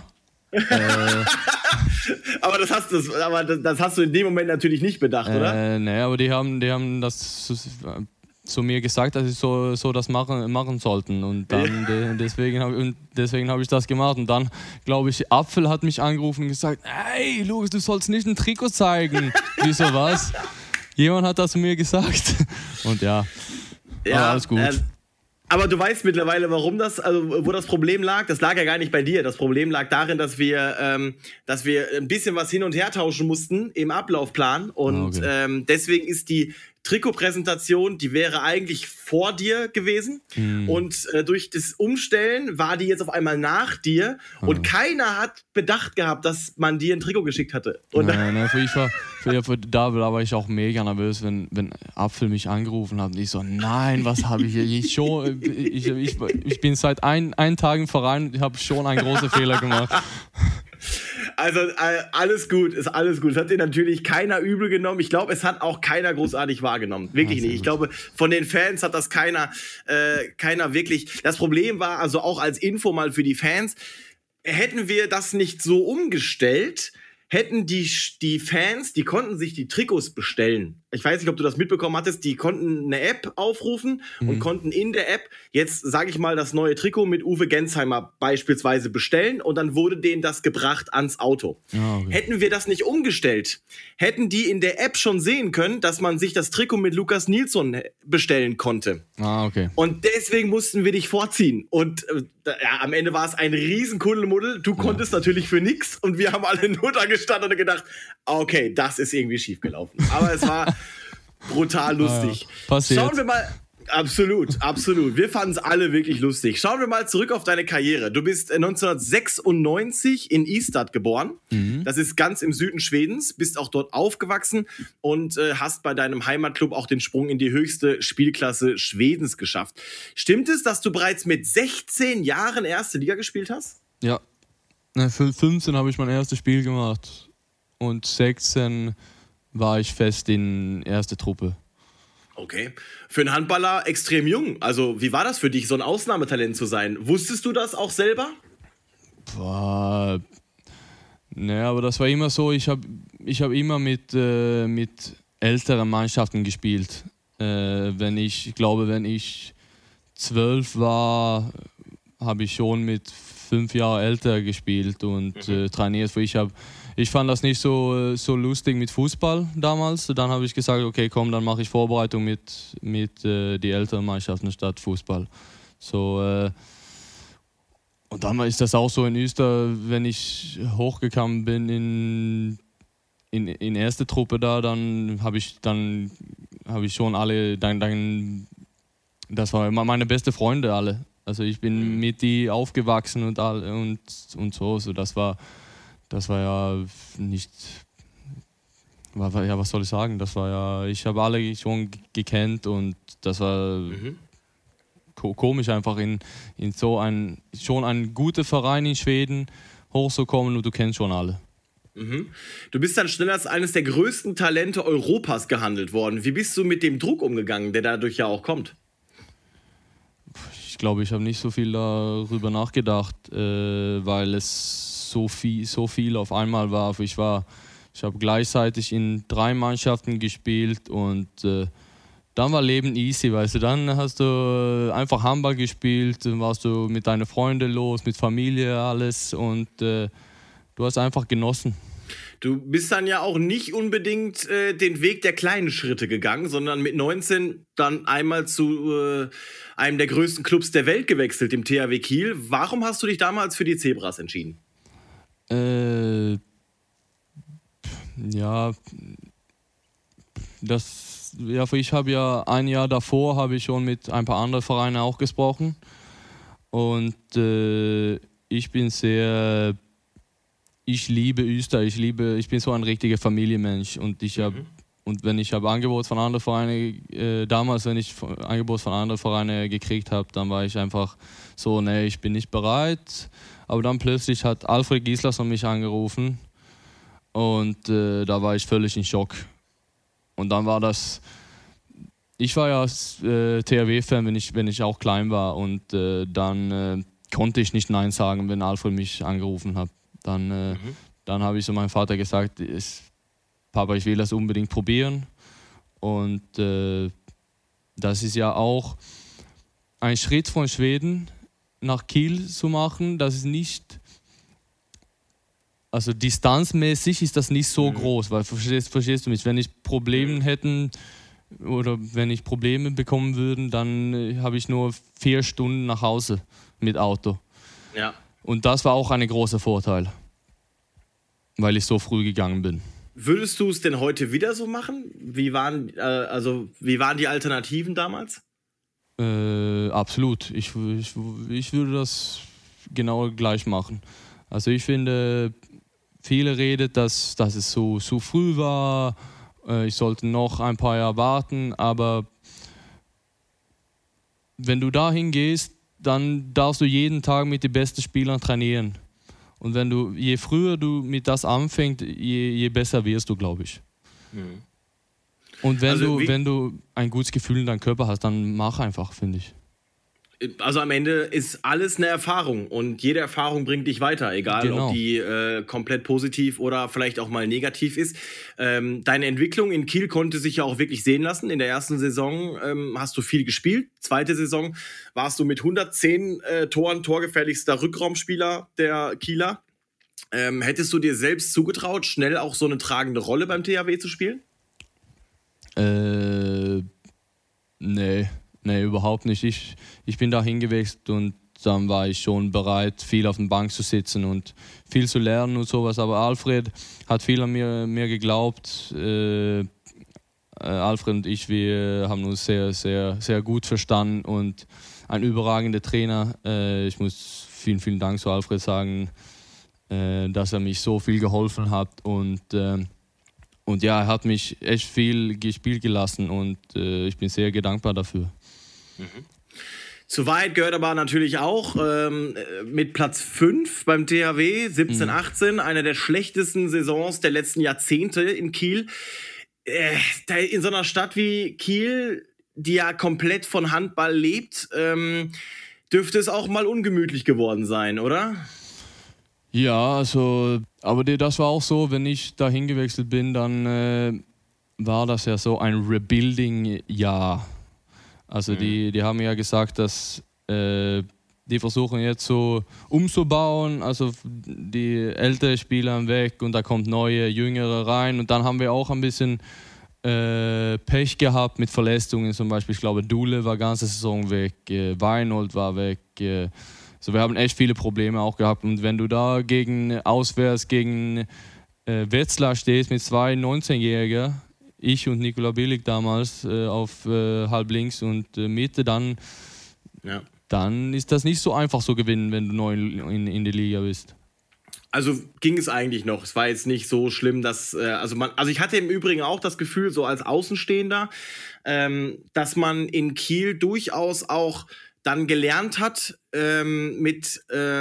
Aber das hast du in dem Moment natürlich nicht bedacht, oder? Nee, aber die haben das zu mir gesagt, dass ich so das machen sollten und dann deswegen habe ich das gemacht und dann glaube ich Apfel hat mich angerufen und gesagt, hey Lukas, du sollst nicht ein Trikot zeigen. Wieso was? Jemand hat das zu mir gesagt und ja alles gut. Aber du weißt mittlerweile, wo das Problem lag. Das lag ja gar nicht bei dir. Das Problem lag darin, dass wir ein bisschen was hin und her tauschen mussten im Ablaufplan. Und deswegen ist die Trikotpräsentation, die wäre eigentlich vor dir gewesen. Und durch das Umstellen war die jetzt auf einmal nach dir. Und keiner hat bedacht gehabt, dass man dir ein Trikot geschickt hatte. Und für da war ich auch mega nervös, wenn Apfel mich angerufen hat und ich so, nein, was habe ich hier? Ich bin seit ein Tag im Verein, ich habe schon einen großen Fehler gemacht. Also alles gut, ist alles gut. Das hat dir natürlich keiner übel genommen. Ich glaube, es hat auch keiner großartig wahrgenommen. Wirklich nicht. Ich glaube, von den Fans hat das keiner wirklich. Das Problem war also auch als Info mal für die Fans, hätten wir das nicht so umgestellt, hätten die Fans, die konnten sich die Trikots bestellen. Ich weiß nicht, ob du das mitbekommen hattest, die konnten eine App aufrufen und konnten in der App jetzt, sage ich mal, das neue Trikot mit Uwe Gensheimer beispielsweise bestellen und dann wurde denen das gebracht ans Auto. Okay. Hätten wir das nicht umgestellt, hätten die in der App schon sehen können, dass man sich das Trikot mit Lukas Nilsson bestellen konnte. Okay. Und deswegen mussten wir dich vorziehen. Und am Ende war es ein riesen Kuddelmuddel. Du konntest natürlich für nichts und wir haben alle nur da gestanden und gedacht, okay, das ist irgendwie schiefgelaufen. Aber es war brutal lustig. Passiert. Schauen wir mal. Absolut. Wir fanden es alle wirklich lustig. Schauen wir mal zurück auf deine Karriere. Du bist 1996 in Ystad geboren. Das ist ganz im Süden Schwedens. Bist auch dort aufgewachsen und hast bei deinem Heimatclub auch den Sprung in die höchste Spielklasse Schwedens geschafft. Stimmt es, dass du bereits mit 16 Jahren erste Liga gespielt hast? Ja. 15 habe ich mein erstes Spiel gemacht und 16 war ich fest in erste Truppe. Okay. Für einen Handballer extrem jung. Also, wie war das für dich, so ein Ausnahmetalent zu sein? Wusstest du das auch selber? Naja, aber das war immer so, ich hab immer mit älteren Mannschaften gespielt. Wenn ich 12 war, habe ich schon mit 5 Jahren älter gespielt und trainiert. Ich fand das nicht so lustig mit Fußball damals. Dann habe ich gesagt, okay, komm, dann mache ich Vorbereitung mit die älteren Mannschaften statt Fußball. Und dann ist das auch so in Ystad, wenn ich hochgekommen bin in erste Truppe da, dann habe ich schon alle, das waren meine besten Freunde alle. Also ich bin mit die aufgewachsen und so. Das war ja nicht, was soll ich sagen? Das war ja, ich habe alle schon gekannt und das war komisch einfach in so schon ein guter Verein in Schweden hochzukommen und du kennst schon alle. Du bist dann schnell als eines der größten Talente Europas gehandelt worden. Wie bist du mit dem Druck umgegangen, der dadurch ja auch kommt? Ich glaube, ich habe nicht so viel darüber nachgedacht, weil es so viel auf einmal war. Ich habe gleichzeitig in 3 Mannschaften gespielt und dann war Leben easy, weißt du. Dann hast du einfach Handball gespielt, dann warst du mit deinen Freunden los, mit Familie, alles und du hast einfach genossen. Du bist dann ja auch nicht unbedingt den Weg der kleinen Schritte gegangen, sondern mit 19 dann einmal zu einem der größten Clubs der Welt gewechselt, dem THW Kiel. Warum hast du dich damals für die Zebras entschieden? Ich habe ja ein Jahr davor habe ich schon mit ein paar anderen Vereinen auch gesprochen und ich liebe Österreich, ich bin so ein richtiger Familienmensch und wenn ich Angebot von anderen Vereinen damals, wenn ich Angebot von anderen Vereinen gekriegt habe, dann war ich einfach so, nee, ich bin nicht bereit. Aber dann plötzlich hat Alfred Gislason mich angerufen und da war ich völlig in Schock. Und dann war das, ich war ja THW-Fan, wenn ich auch klein war und dann konnte ich nicht Nein sagen, wenn Alfred mich angerufen hat. Dann habe ich zu meinem Vater gesagt, Papa, ich will das unbedingt probieren. Und das ist ja auch ein Schritt von Schweden nach Kiel zu machen. Das ist nicht, also distanzmäßig ist das nicht so groß, weil verstehst du mich, wenn ich Probleme hätten oder wenn ich Probleme bekommen würde, dann habe ich nur 4 Stunden nach Hause mit Auto. Ja. Und das war auch ein großer Vorteil, weil ich so früh gegangen bin. Würdest du es denn heute wieder so machen? Wie waren die Alternativen damals? Absolut. Ich würde das genau gleich machen. Also ich finde, viele reden, dass es so früh war, ich sollte noch ein paar Jahre warten, aber wenn du dahin gehst, dann darfst du jeden Tag mit den besten Spielern trainieren. Und je früher du mit das anfängst, je besser wirst du, glaube ich. Mhm. Und wenn du ein gutes Gefühl in deinem Körper hast, dann mach einfach, finde ich. Also am Ende ist alles eine Erfahrung und jede Erfahrung bringt dich weiter, egal ob die komplett positiv oder vielleicht auch mal negativ ist. Deine Entwicklung in Kiel konnte sich ja auch wirklich sehen lassen. In der ersten Saison hast du viel gespielt. Zweite Saison warst du mit 110 Toren torgefährlichster Rückraumspieler der Kieler. Hättest du dir selbst zugetraut, schnell auch so eine tragende Rolle beim THW zu spielen? Nee, überhaupt nicht. Ich bin da hingewechselt und dann war ich schon bereit, viel auf der Bank zu sitzen und viel zu lernen und sowas. Aber Alfred hat viel an mir geglaubt. Alfred und ich, wir haben uns sehr, sehr, sehr gut verstanden und ein überragender Trainer. Ich muss vielen, vielen Dank zu Alfred sagen, dass er mich so viel geholfen hat und ja, er hat mich echt viel gespielt gelassen und ich bin sehr dankbar dafür. Zur Wahrheit gehört aber natürlich auch mit Platz 5 beim THW, 17-18, einer der schlechtesten Saisons der letzten Jahrzehnte in Kiel. In so einer Stadt wie Kiel, die ja komplett von Handball lebt, dürfte es auch mal ungemütlich geworden sein, oder? Ja, also, aber das war auch so, wenn ich da hingewechselt bin, dann war das ja so ein Rebuilding-Jahr. Also die haben ja gesagt, dass die versuchen jetzt so umzubauen, also die älteren Spieler weg und da kommt neue, jüngere rein und dann haben wir auch ein bisschen Pech gehabt mit Verletzungen, zum Beispiel, ich glaube, Dule war ganze Saison weg, Weinold war weg, so wir haben echt viele Probleme auch gehabt und wenn du da auswärts gegen Wetzlar stehst mit 2 19-Jährigen, ich und Nikola Billig damals auf halb links und Mitte, dann ist das nicht so einfach zu gewinnen, wenn du neu in der Liga bist. Also ging es eigentlich noch. Es war jetzt nicht so schlimm, dass also ich hatte im Übrigen auch das Gefühl, so als Außenstehender, dass man in Kiel durchaus auch dann gelernt hat, mit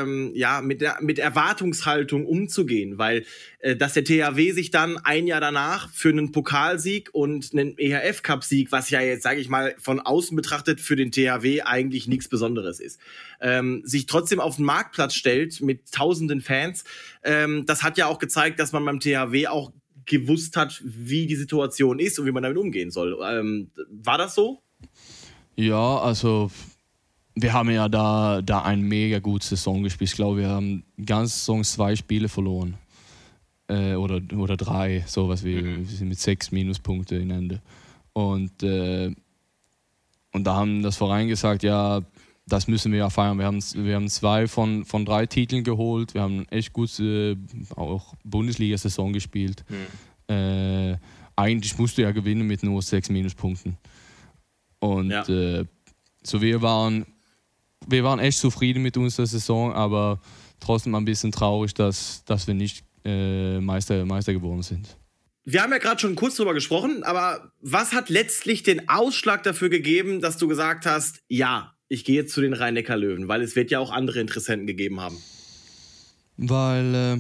Erwartungshaltung umzugehen, weil dass der THW sich dann ein Jahr danach für einen Pokalsieg und einen EHF-Cup-Sieg, was ja jetzt, sage ich mal, von außen betrachtet für den THW eigentlich nichts Besonderes ist, sich trotzdem auf den Marktplatz stellt mit tausenden Fans, das hat ja auch gezeigt, dass man beim THW auch gewusst hat, wie die Situation ist und wie man damit umgehen soll. War das so? Ja, also wir haben ja da eine mega gute Saison gespielt. Ich glaube, wir haben ganz Saison 2 Spiele verloren. Oder 3, sowas wie wir sind mit 6 Minuspunkte in Ende. Und da haben das Verein gesagt, ja, das müssen wir ja feiern. Wir haben 2 von 3 Titeln geholt. Wir haben echt gut auch Bundesliga-Saison gespielt. Eigentlich musst du ja gewinnen mit nur 6 Minuspunkten. Und so wir waren echt zufrieden mit unserer Saison, aber trotzdem ein bisschen traurig, dass wir nicht Meister geworden sind. Wir haben ja gerade schon kurz drüber gesprochen, aber was hat letztlich den Ausschlag dafür gegeben, dass du gesagt hast, ja, ich gehe jetzt zu den Rhein-Neckar-Löwen, weil es wird ja auch andere Interessenten gegeben haben. Weil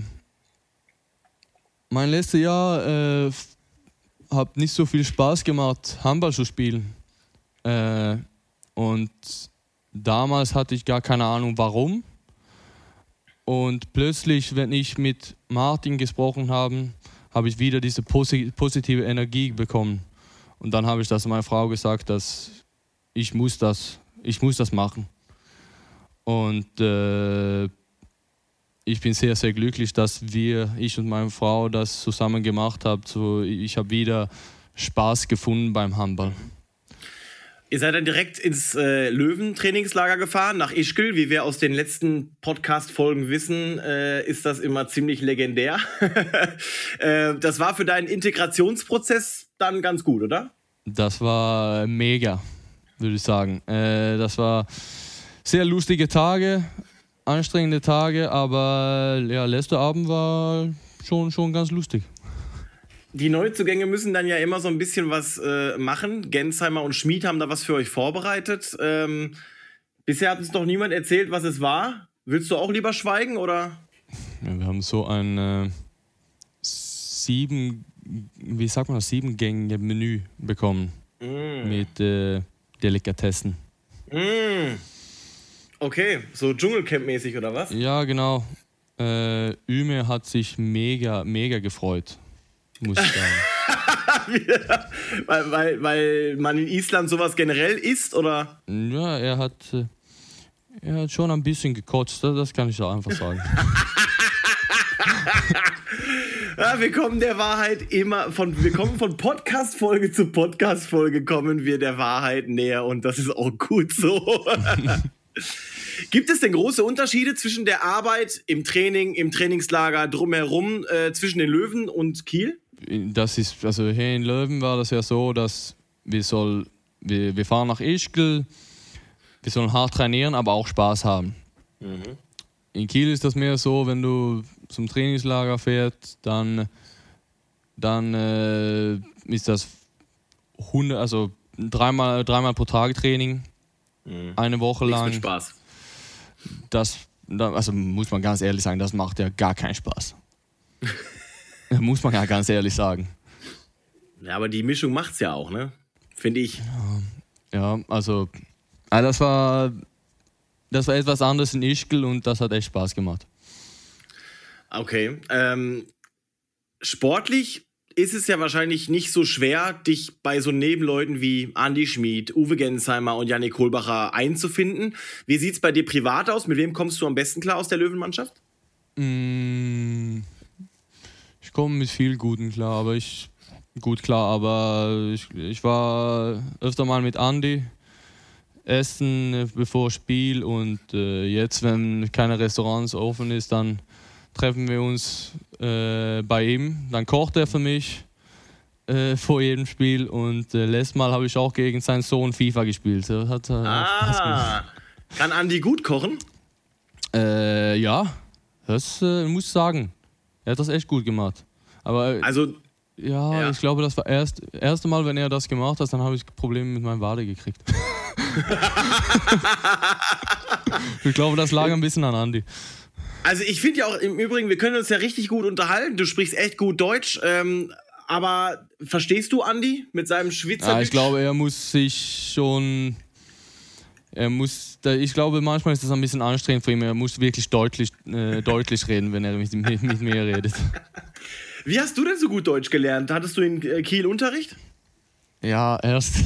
mein letztes Jahr hat nicht so viel Spaß gemacht, Handball zu spielen. Und damals hatte ich gar keine Ahnung, warum. Und plötzlich, wenn ich mit Martin gesprochen habe, habe ich wieder diese positive Energie bekommen. Und dann habe ich das meiner Frau gesagt, dass ich muss das machen. Und ich bin sehr, sehr glücklich, dass ich und meine Frau das zusammen gemacht haben. So, ich habe wieder Spaß gefunden beim Handball. Ihr seid dann direkt ins Löwen-Trainingslager gefahren, nach Ischgl. Wie wir aus den letzten Podcast-Folgen wissen, ist das immer ziemlich legendär. Das war für deinen Integrationsprozess dann ganz gut, oder? Das war mega, würde ich sagen. Das war sehr lustige Tage, anstrengende Tage, aber ja, letzter Abend war schon ganz lustig. Die Neuzugänge müssen dann ja immer so ein bisschen was machen. Gensheimer und Schmid haben da was für euch vorbereitet. Bisher hat uns noch niemand erzählt, was es war. Willst du auch lieber schweigen, oder? Ja, wir haben so ein 7-gängige Menü bekommen mit Delikatessen. Okay, so Dschungelcamp-mäßig oder was? Ja, genau. Üme hat sich mega gefreut, muss ich sagen. weil man in Island sowas generell isst, oder? Ja, er hat schon ein bisschen gekotzt, das kann ich auch einfach sagen. Ja, wir kommen der Wahrheit von Podcast-Folge zu Podcast-Folge kommen wir der Wahrheit näher und das ist auch gut so. Gibt es denn große Unterschiede zwischen der Arbeit im Training, im Trainingslager drumherum, zwischen den Löwen und Kiel? Also hier in Löwen war das ja so, dass wir fahren nach Ischgl, wir sollen hart trainieren, aber auch Spaß haben. In Kiel ist das mehr so, wenn du zum Trainingslager fährst, dann ist das dreimal pro Tag Training, eine Woche lang. Nichts mit Spaß. Also muss man ganz ehrlich sagen, das macht ja gar keinen Spaß. Muss man ja ganz ehrlich sagen. Ja, aber die Mischung macht's ja auch, ne? Finde ich. Ja, also das war etwas anderes in Ischgl und das hat echt Spaß gemacht. Okay. Sportlich ist es ja wahrscheinlich nicht so schwer, dich bei so Nebenleuten wie Andi Schmid, Uwe Gensheimer und Jannik Kohlbacher einzufinden. Wie sieht's bei dir privat aus? Mit wem kommst du am besten klar aus der Löwenmannschaft? Ich komme mit viel Guten klar, aber ich war öfter mal mit Andi essen bevor Spiel und jetzt, wenn keine Restaurants offen ist, dann treffen wir uns bei ihm. Dann kocht er für mich vor jedem Spiel und letztes Mal habe ich auch gegen seinen Sohn FIFA gespielt. Hat Spaß gemacht. Kann Andi gut kochen? Ja, das muss ich sagen. Er hat das echt gut gemacht. Aber ja, ich glaube, das war erste Mal, wenn er das gemacht hat, dann habe ich Probleme mit meinem Wade gekriegt. Ich glaube, das lag ein bisschen an Andi. Also ich finde ja auch im Übrigen, wir können uns ja richtig gut unterhalten. Du sprichst echt gut Deutsch. Aber verstehst du Andi mit seinem Schweizer? Ja, ich glaube, er muss sich schon... ich glaube, manchmal ist das ein bisschen anstrengend für ihn. Er muss wirklich deutlich reden, wenn er mit mir redet. Wie hast du denn so gut Deutsch gelernt? Hattest du in Kiel Unterricht? Ja,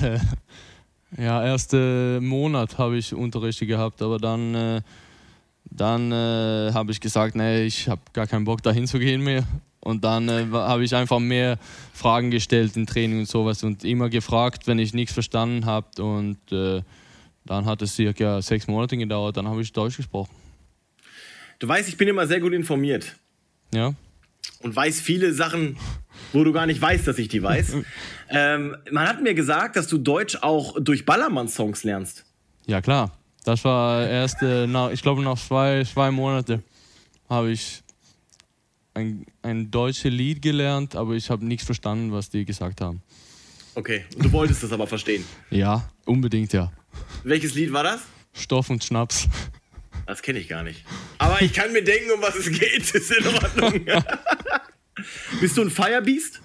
erste Monat habe ich Unterricht gehabt, aber dann habe ich gesagt, nee, ich habe gar keinen Bock dahin zu gehen mehr. Und dann habe ich einfach mehr Fragen gestellt im Training und sowas und immer gefragt, wenn ich nichts verstanden habe. Und dann hat es circa 6 Monate gedauert, dann habe ich Deutsch gesprochen. Du weißt, ich bin immer sehr gut informiert. Ja. Und weiß viele Sachen, wo du gar nicht weißt, dass ich die weiß. Man hat mir gesagt, dass du Deutsch auch durch Ballermann-Songs lernst. Ja, klar. Das war erst, ich glaube, nach zwei Monaten habe ich ein deutsches Lied gelernt, aber ich habe nichts verstanden, was die gesagt haben. Okay, du wolltest das aber verstehen. Ja, unbedingt, ja. Welches Lied war das? Stoff und Schnaps. Das kenne ich gar nicht. Aber ich kann mir denken, um was es geht. Ist in Ordnung. Bist du ein Firebeast?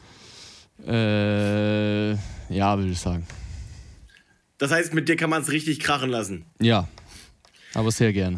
Ja, würde ich sagen. Das heißt, mit dir kann man es richtig krachen lassen. Ja, aber sehr gerne.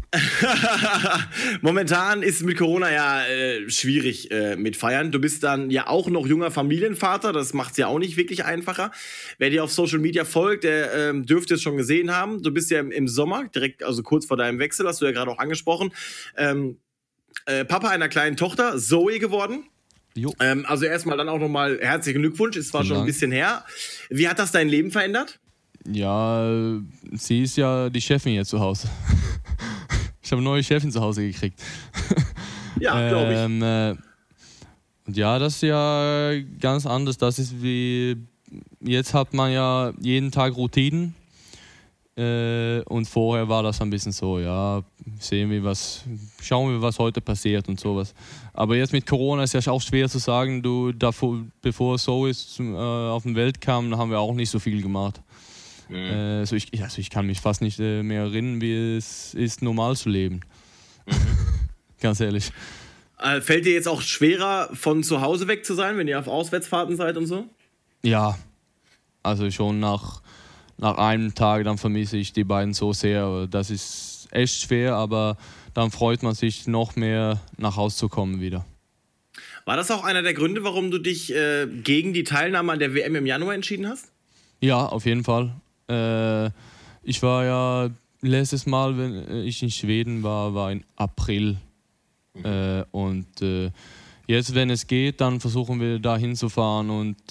Momentan ist mit Corona ja schwierig mit Feiern. Du bist dann ja auch noch junger Familienvater, das macht es ja auch nicht wirklich einfacher. Wer dir auf Social Media folgt, der dürfte es schon gesehen haben. Du bist ja im Sommer, direkt, also kurz vor deinem Wechsel, hast du ja gerade auch angesprochen, Papa einer kleinen Tochter, Zoe, geworden. Also erstmal dann auch nochmal herzlichen Glückwunsch, ist zwar schon ein bisschen her. Wie hat das dein Leben verändert? Ja, sie ist ja die Chefin jetzt zu Hause. Ich habe eine neue Chefin zu Hause gekriegt. Ja, glaube ich. Und ja, das ist ja ganz anders. Das ist wie, jetzt hat man ja jeden Tag Routinen. Und vorher war das ein bisschen so, ja, schauen wir, was heute passiert und sowas. Aber jetzt mit Corona ist ja auch schwer zu sagen, bevor so ist, auf die Welt kam, haben wir auch nicht so viel gemacht. Also ich kann mich fast nicht mehr erinnern, wie es ist, normal zu leben. Ganz ehrlich. Fällt dir jetzt auch schwerer, von zu Hause weg zu sein, wenn ihr auf Auswärtsfahrten seid und so? Ja, also schon nach einem Tag, dann vermisse ich die beiden so sehr. Das ist echt schwer, aber dann freut man sich noch mehr, nach Hause zu kommen wieder. War das auch einer der Gründe, warum du dich gegen die Teilnahme an der WM im Januar entschieden hast? Ja, auf jeden Fall. Ich war ja letztes Mal, wenn ich in Schweden war in April. Und jetzt, wenn es geht, dann versuchen wir da hinzufahren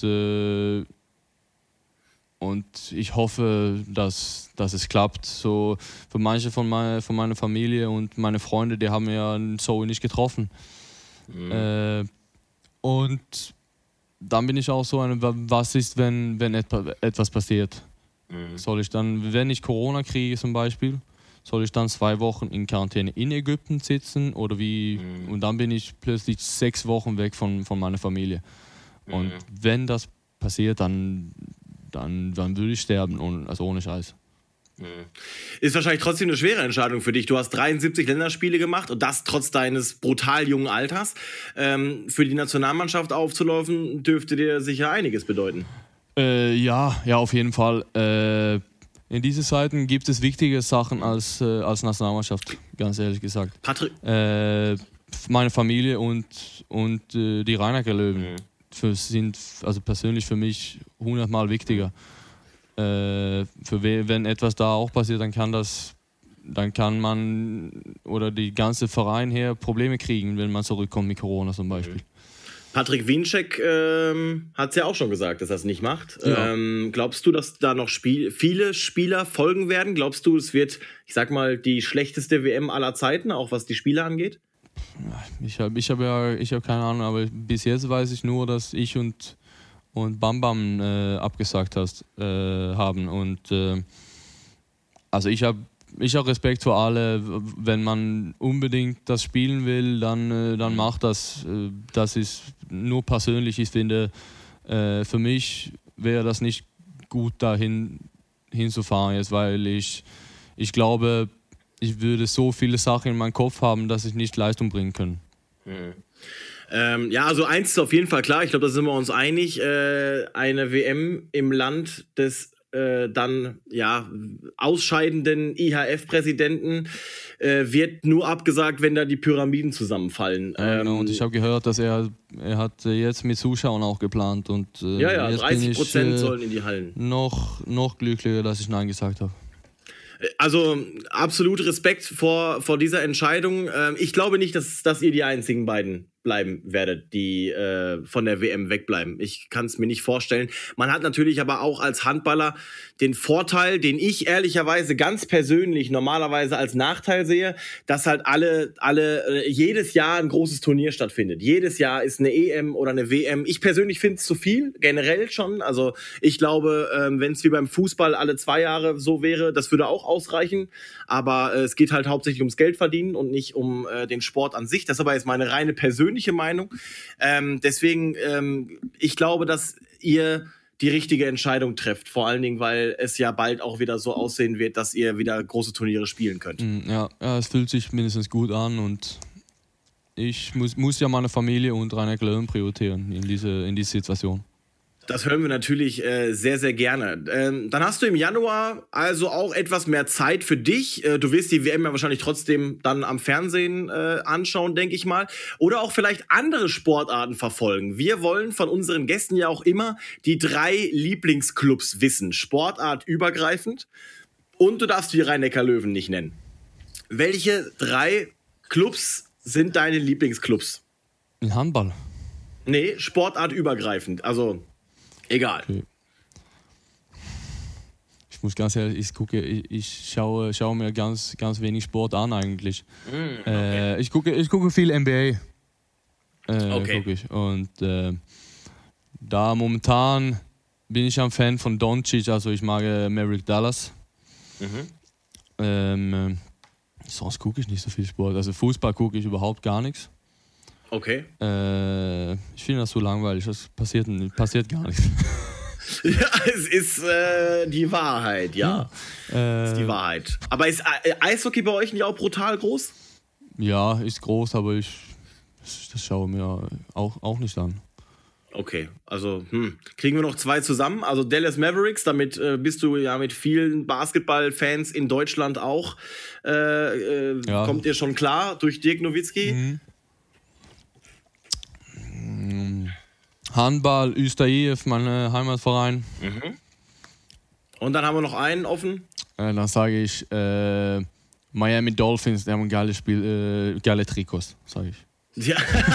und ich hoffe, dass es klappt. So für manche von meiner Familie und meine Freunde, die haben ja so nicht getroffen. Und dann bin ich auch so was ist, wenn etwas passiert? Soll ich dann, wenn ich Corona kriege zum Beispiel, soll ich dann 2 Wochen in Quarantäne in Ägypten sitzen oder wie? Und dann bin ich plötzlich 6 Wochen weg von meiner Familie. Und wenn das passiert, dann würde ich sterben, also ohne Scheiß. Ist wahrscheinlich trotzdem eine schwere Entscheidung für dich. Du hast 73 Länderspiele gemacht und das trotz deines brutal jungen Alters. Für die Nationalmannschaft aufzulaufen, dürfte dir sicher einiges bedeuten. Ja, auf jeden Fall. In diesen Zeiten gibt es wichtige Sachen als Nationalmannschaft, ganz ehrlich gesagt. Patrick? Meine Familie und die Rhein-Neckar Löwen sind also persönlich für mich 100-mal wichtiger. Wenn etwas da auch passiert, dann kann man oder die ganze Verein hier Probleme kriegen, wenn man zurückkommt mit Corona zum Beispiel. Patrick Wiencheck hat es ja auch schon gesagt, dass er es nicht macht. Ja. Glaubst du, dass da noch viele Spieler folgen werden? Glaubst du, es wird, ich sag mal, die schlechteste WM aller Zeiten, auch was die Spieler angeht? Ich hab keine Ahnung, aber bis jetzt weiß ich nur, dass ich und Bam Bam abgesagt haben. Und also ich habe Respekt vor alle. Wenn man unbedingt das spielen will, dann macht das. Das ist nur persönlich. Ich finde, für mich wäre das nicht gut, dahin hinzufahren jetzt, weil ich glaube, ich würde so viele Sachen in meinem Kopf haben, dass ich nicht Leistung bringen kann. Ja, also eins ist auf jeden Fall klar. Ich glaube, da sind wir uns einig. Eine WM im Land des dann ja ausscheidenden IHF-Präsidenten wird nur abgesagt, wenn da die Pyramiden zusammenfallen. Genau, und ich habe gehört, dass er hat jetzt mit Zuschauern auch geplant. Und, ja, jetzt 30% sollen in die Hallen. Noch glücklicher, dass ich Nein gesagt habe. Also absolut Respekt vor dieser Entscheidung. Ich glaube nicht, dass ihr die einzigen beiden bleiben werdet, die von der WM wegbleiben. Ich kann es mir nicht vorstellen. Man hat natürlich aber auch als Handballer den Vorteil, den ich ehrlicherweise ganz persönlich normalerweise als Nachteil sehe, dass halt jedes Jahr ein großes Turnier stattfindet. Jedes Jahr ist eine EM oder eine WM. Ich persönlich finde es zu viel, generell schon. Also ich glaube, wenn es wie beim Fußball alle 2 Jahre so wäre, das würde auch ausreichen. Aber es geht halt hauptsächlich ums Geld verdienen und nicht um den Sport an sich. Das ist aber jetzt meine reine persönliche Meinung. Deswegen, ich glaube, dass ihr die richtige Entscheidung trefft. Vor allen Dingen, weil es ja bald auch wieder so aussehen wird, dass ihr wieder große Turniere spielen könnt. Ja, es fühlt sich mindestens gut an und ich muss ja meine Familie und Rhein-Neckar-Löwen priorisieren in diese Situation. Das hören wir natürlich sehr, sehr gerne. Dann hast du im Januar also auch etwas mehr Zeit für dich. Du wirst die WM ja wahrscheinlich trotzdem dann am Fernsehen anschauen, denke ich mal. Oder auch vielleicht andere Sportarten verfolgen. Wir wollen von unseren Gästen ja auch immer die 3 Lieblingsclubs wissen. Sportartübergreifend. Und du darfst die Rhein-Neckar-Löwen nicht nennen. Welche 3 Clubs sind deine Lieblingsclubs? In Handball? Nee, sportartübergreifend. Also egal. Okay. Ich muss ganz ehrlich, ich schaue mir ganz wenig Sport an eigentlich. Okay. Ich gucke viel NBA. Okay. Gucke ich. Und da momentan bin ich ein Fan von Doncic, also ich mag Maverick Dallas. Sonst gucke ich nicht so viel Sport. Also Fußball gucke ich überhaupt gar nichts. Okay. Ich finde das so langweilig, das passiert gar nichts. Ja, es ist die Wahrheit, ja. Es ist die Wahrheit. Aber ist Eishockey bei euch nicht auch brutal groß? Ja, ist groß, aber das schaue ich mir auch nicht an. Okay, also kriegen wir noch 2 zusammen. Also Dallas Mavericks, damit bist du ja mit vielen Basketballfans in Deutschland auch. Kommt ihr schon klar durch Dirk Nowitzki? Handball, Österreich, mein Heimatverein. Und dann haben wir noch einen offen. Dann sage ich Miami Dolphins, die haben geile Trikots, sage ich. Ja.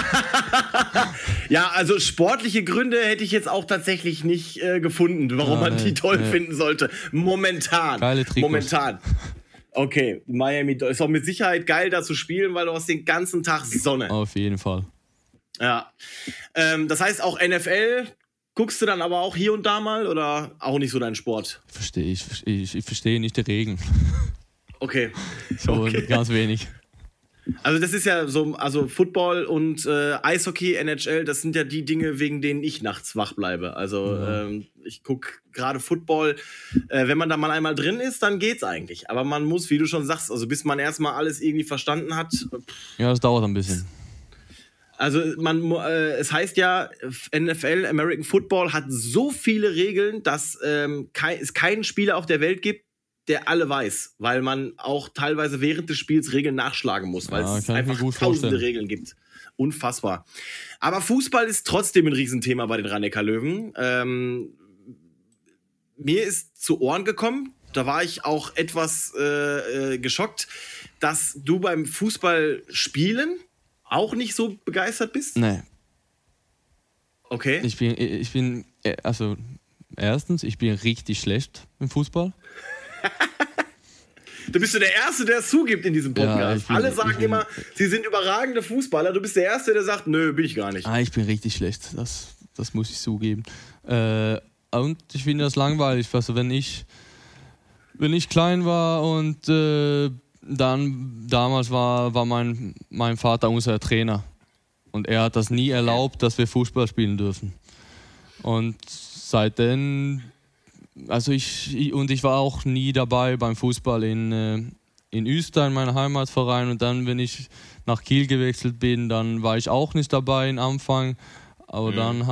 Ja, also sportliche Gründe hätte ich jetzt auch tatsächlich nicht gefunden, warum man die toll finden sollte. Momentan. Geile Trikots. Momentan. Okay, Miami ist auch mit Sicherheit geil, da zu spielen, weil du hast den ganzen Tag Sonne. Auf jeden Fall. Ja. Das heißt, auch NFL guckst du dann aber auch hier und da mal oder auch nicht so dein Sport? Ich verstehe nicht die Regeln. Okay. Ganz wenig. Also das ist ja so, also Football und Eishockey, NHL, das sind ja die Dinge, wegen denen ich nachts wach bleibe. Also ich gucke gerade Football, wenn man da mal einmal drin ist, dann geht's eigentlich. Aber man muss, wie du schon sagst, also bis man erstmal alles irgendwie verstanden hat. Ja, das dauert ein bisschen. Also es heißt ja, NFL, American Football, hat so viele Regeln, dass es keinen Spieler auf der Welt gibt, der alle weiß, weil man auch teilweise während des Spiels Regeln nachschlagen muss, weil es einfach tausende Regeln gibt. Unfassbar. Aber Fußball ist trotzdem ein Riesenthema bei den Rhein-Neckar-Löwen. Mir ist zu Ohren gekommen, da war ich auch etwas geschockt, dass du beim Fußballspielen auch nicht so begeistert bist? Nee. Okay. Ich bin also erstens, ich bin richtig schlecht im Fußball. Du bist der Erste, der es zugibt in diesem Podcast. Alle sagen immer, sie sind überragende Fußballer. Du bist der Erste, der sagt, nö, bin ich gar nicht. Ich bin richtig schlecht. Das muss ich zugeben. Und ich finde das langweilig. Also wenn ich klein war und dann damals war mein Vater unser Trainer. Und er hat das nie erlaubt, dass wir Fußball spielen dürfen. Und seitdem, also ich war auch nie dabei beim Fußball in Uster, in meinem Heimatverein. Und dann, wenn ich nach Kiel gewechselt bin, dann war ich auch nicht dabei am Anfang. Aber dann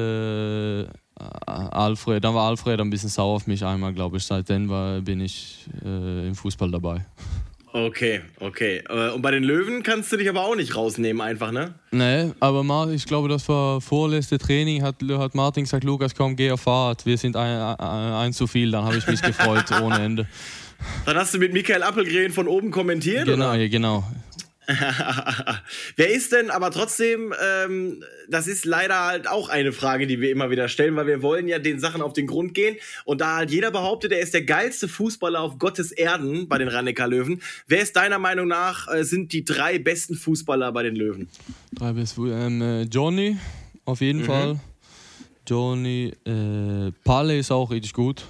war Alfred ein bisschen sauer auf mich einmal, glaube ich. Seitdem bin ich im Fußball dabei. Okay. Und bei den Löwen kannst du dich aber auch nicht rausnehmen einfach, ne? Nee, aber ich glaube, das war vorletzte Training, hat Martin gesagt, Lukas, komm, geh auf Fahrt, wir sind ein zu viel, dann habe ich mich gefreut ohne Ende. Dann hast du mit Michael Appelgren von oben kommentiert, genau, oder? Ja, genau. Wer ist denn, aber trotzdem, das ist leider halt auch eine Frage, die wir immer wieder stellen, weil wir wollen ja den Sachen auf den Grund gehen und da halt jeder behauptet, er ist der geilste Fußballer auf Gottes Erden bei den Rhein-Neckar-Löwen. Wer ist deiner Meinung nach, sind die 3 besten Fußballer bei den Löwen? 3 besten, Johnny, auf jeden Fall. Johnny, Palle ist auch richtig gut.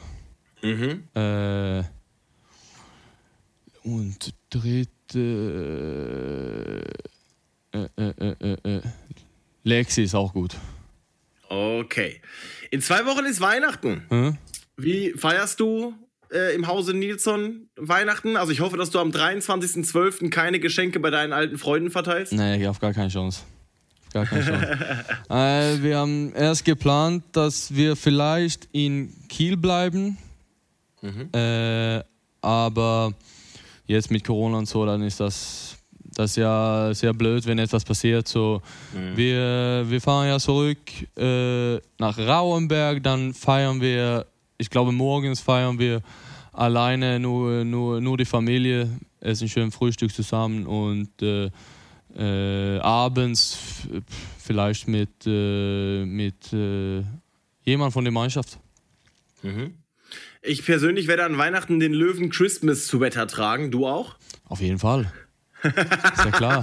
Und dritte Lexi ist auch gut. Okay. In 2 Wochen ist Weihnachten. Wie feierst du im Hause Nilsson Weihnachten? Also ich hoffe, dass du am 23.12. keine Geschenke bei deinen alten Freunden verteilst. Nee, auf gar keine Chance. Wir haben erst geplant, dass wir vielleicht in Kiel bleiben. Aber jetzt mit Corona und so, dann ist das ja sehr blöd, wenn etwas passiert. So, wir fahren ja zurück nach Rauenberg, dann feiern wir, ich glaube morgens feiern wir alleine, nur die Familie, essen schön Frühstück zusammen und abends vielleicht mit jemand von der Mannschaft. Ich persönlich werde an Weihnachten den Löwen Christmas Sweater tragen. Du auch? Auf jeden Fall. Ist ja klar.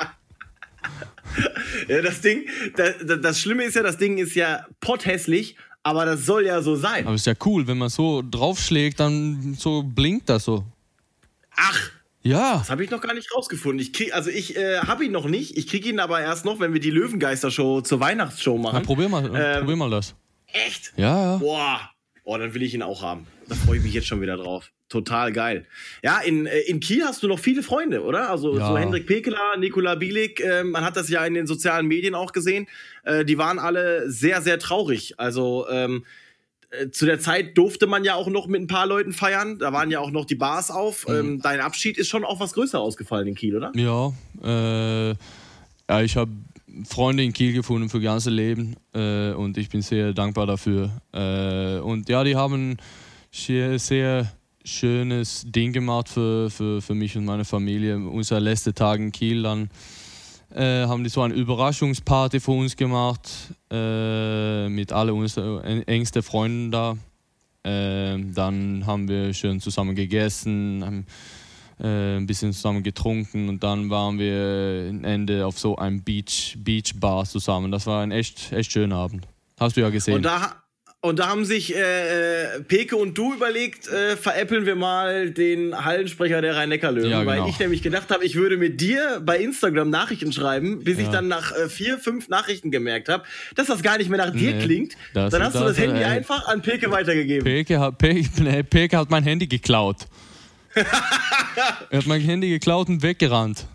Ja, das Schlimme ist ja, das Ding ist ja potthässlich, aber das soll ja so sein. Aber ist ja cool, wenn man so draufschlägt, dann so blinkt das so. Ach! Ja. Das habe ich noch gar nicht rausgefunden. Ich habe ihn noch nicht. Ich kriege ihn aber erst noch, wenn wir die Löwengeister-Show zur Weihnachtsshow machen. Na, probier mal das. Echt? Ja. Boah, dann will ich ihn auch haben. Da freue ich mich jetzt schon wieder drauf. Total geil. Ja, in Kiel hast du noch viele Freunde, oder? Also so Hendrik Pekeler, Nikola Bielik, man hat das ja in den sozialen Medien auch gesehen. Die waren alle sehr, sehr traurig. Also zu der Zeit durfte man ja auch noch mit ein paar Leuten feiern. Da waren ja auch noch die Bars auf. Dein Abschied ist schon auch was größer ausgefallen in Kiel, oder? Ja, ich habe Freunde in Kiel gefunden für das ganze Leben und ich bin sehr dankbar dafür. Und ja, die haben sehr schönes Ding gemacht für mich und meine Familie. Unser letzter Tag in Kiel, dann haben die so eine Überraschungsparty für uns gemacht mit alle unseren engsten Freunden da. Dann haben wir schön zusammen gegessen, haben ein bisschen zusammen getrunken und dann waren wir am Ende auf so einem Beach-Bar zusammen. Das war ein echt schöner Abend. Hast du ja gesehen. Und da haben sich Peke und du überlegt, veräppeln wir mal den Hallensprecher der Rhein-Neckar-Löwen, ja, genau. Weil ich nämlich gedacht habe, ich würde mit dir bei Instagram Nachrichten schreiben, bis ich dann nach 4, 5 Nachrichten gemerkt habe, dass das gar nicht mehr nach dir klingt. Dann hast du das Handy einfach an Peke weitergegeben. Peke hat mein Handy geklaut. Er hat mein Handy geklaut und weggerannt.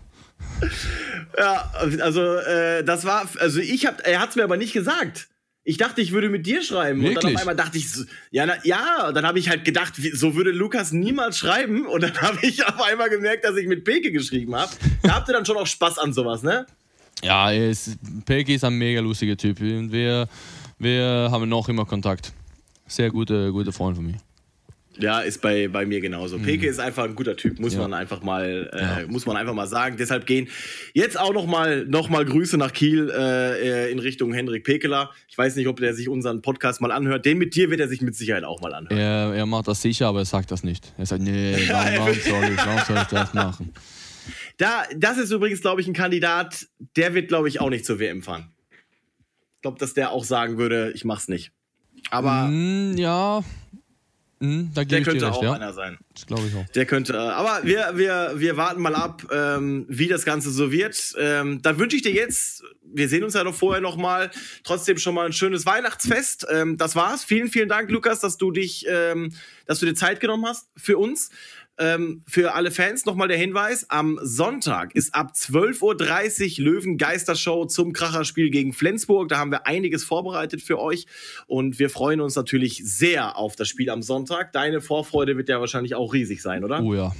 Ja, also er hat es mir aber nicht gesagt. Ich dachte, ich würde mit dir schreiben. Wirklich? Und dann auf einmal dachte ich, dann habe ich halt gedacht, so würde Lukas niemals schreiben. Und dann habe ich auf einmal gemerkt, dass ich mit Peke geschrieben habe. Da habt ihr dann schon auch Spaß an sowas, ne? Ja, Peke ist ein mega lustiger Typ. Und wir haben noch immer Kontakt. Sehr guter Freund von mir. Ja, ist bei mir genauso. Peke ist einfach ein guter Typ, muss man einfach mal sagen. Deshalb gehen jetzt auch noch mal Grüße nach Kiel in Richtung Hendrik Pekeler. Ich weiß nicht, ob der sich unseren Podcast mal anhört. Den mit dir wird er sich mit Sicherheit auch mal anhören. Er macht das sicher, aber er sagt das nicht. Er sagt, nee, warum soll ich das machen? Das ist übrigens, glaube ich, ein Kandidat, der wird, glaube ich, auch nicht zur WM fahren. Ich glaube, dass der auch sagen würde, ich mach's nicht. Aber ja. Da der könnte auch einer sein. Das glaube ich auch. Der könnte, aber wir warten mal ab, wie das Ganze so wird. Dann wünsche ich dir jetzt, wir sehen uns ja noch vorher noch mal, trotzdem schon mal ein schönes Weihnachtsfest. Das war's. Vielen, vielen Dank, Lukas, dass du dir Zeit genommen hast für uns. Für alle Fans nochmal der Hinweis, am Sonntag ist ab 12.30 Uhr Löwen-Geistershow zum Kracherspiel gegen Flensburg. Da haben wir einiges vorbereitet für euch und wir freuen uns natürlich sehr auf das Spiel am Sonntag. Deine Vorfreude wird ja wahrscheinlich auch riesig sein, oder? Oh ja.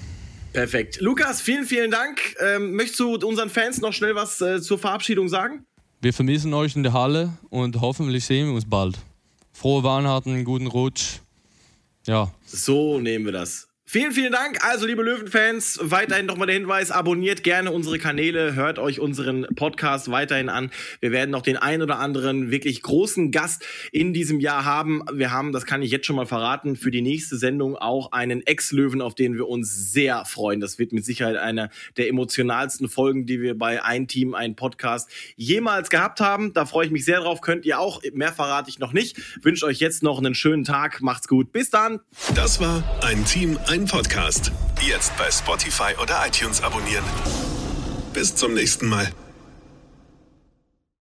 Perfekt. Lukas, vielen, vielen Dank. Möchtest du unseren Fans noch schnell was zur Verabschiedung sagen? Wir vermissen euch in der Halle und hoffentlich sehen wir uns bald. Frohe Weihnachten, guten Rutsch. Ja. So nehmen wir das. Vielen, vielen Dank. Also, liebe Löwenfans, weiterhin nochmal der Hinweis, abonniert gerne unsere Kanäle, hört euch unseren Podcast weiterhin an. Wir werden noch den ein oder anderen wirklich großen Gast in diesem Jahr haben. Wir haben, das kann ich jetzt schon mal verraten, für die nächste Sendung auch einen Ex-Löwen, auf den wir uns sehr freuen. Das wird mit Sicherheit eine der emotionalsten Folgen, die wir bei Ein Team, ein Podcast jemals gehabt haben. Da freue ich mich sehr drauf. Könnt ihr auch. Mehr verrate ich noch nicht. Wünsche euch jetzt noch einen schönen Tag. Macht's gut. Bis dann. Das war Ein Team, ein Podcast. Jetzt bei Spotify oder iTunes abonnieren. Bis zum nächsten Mal.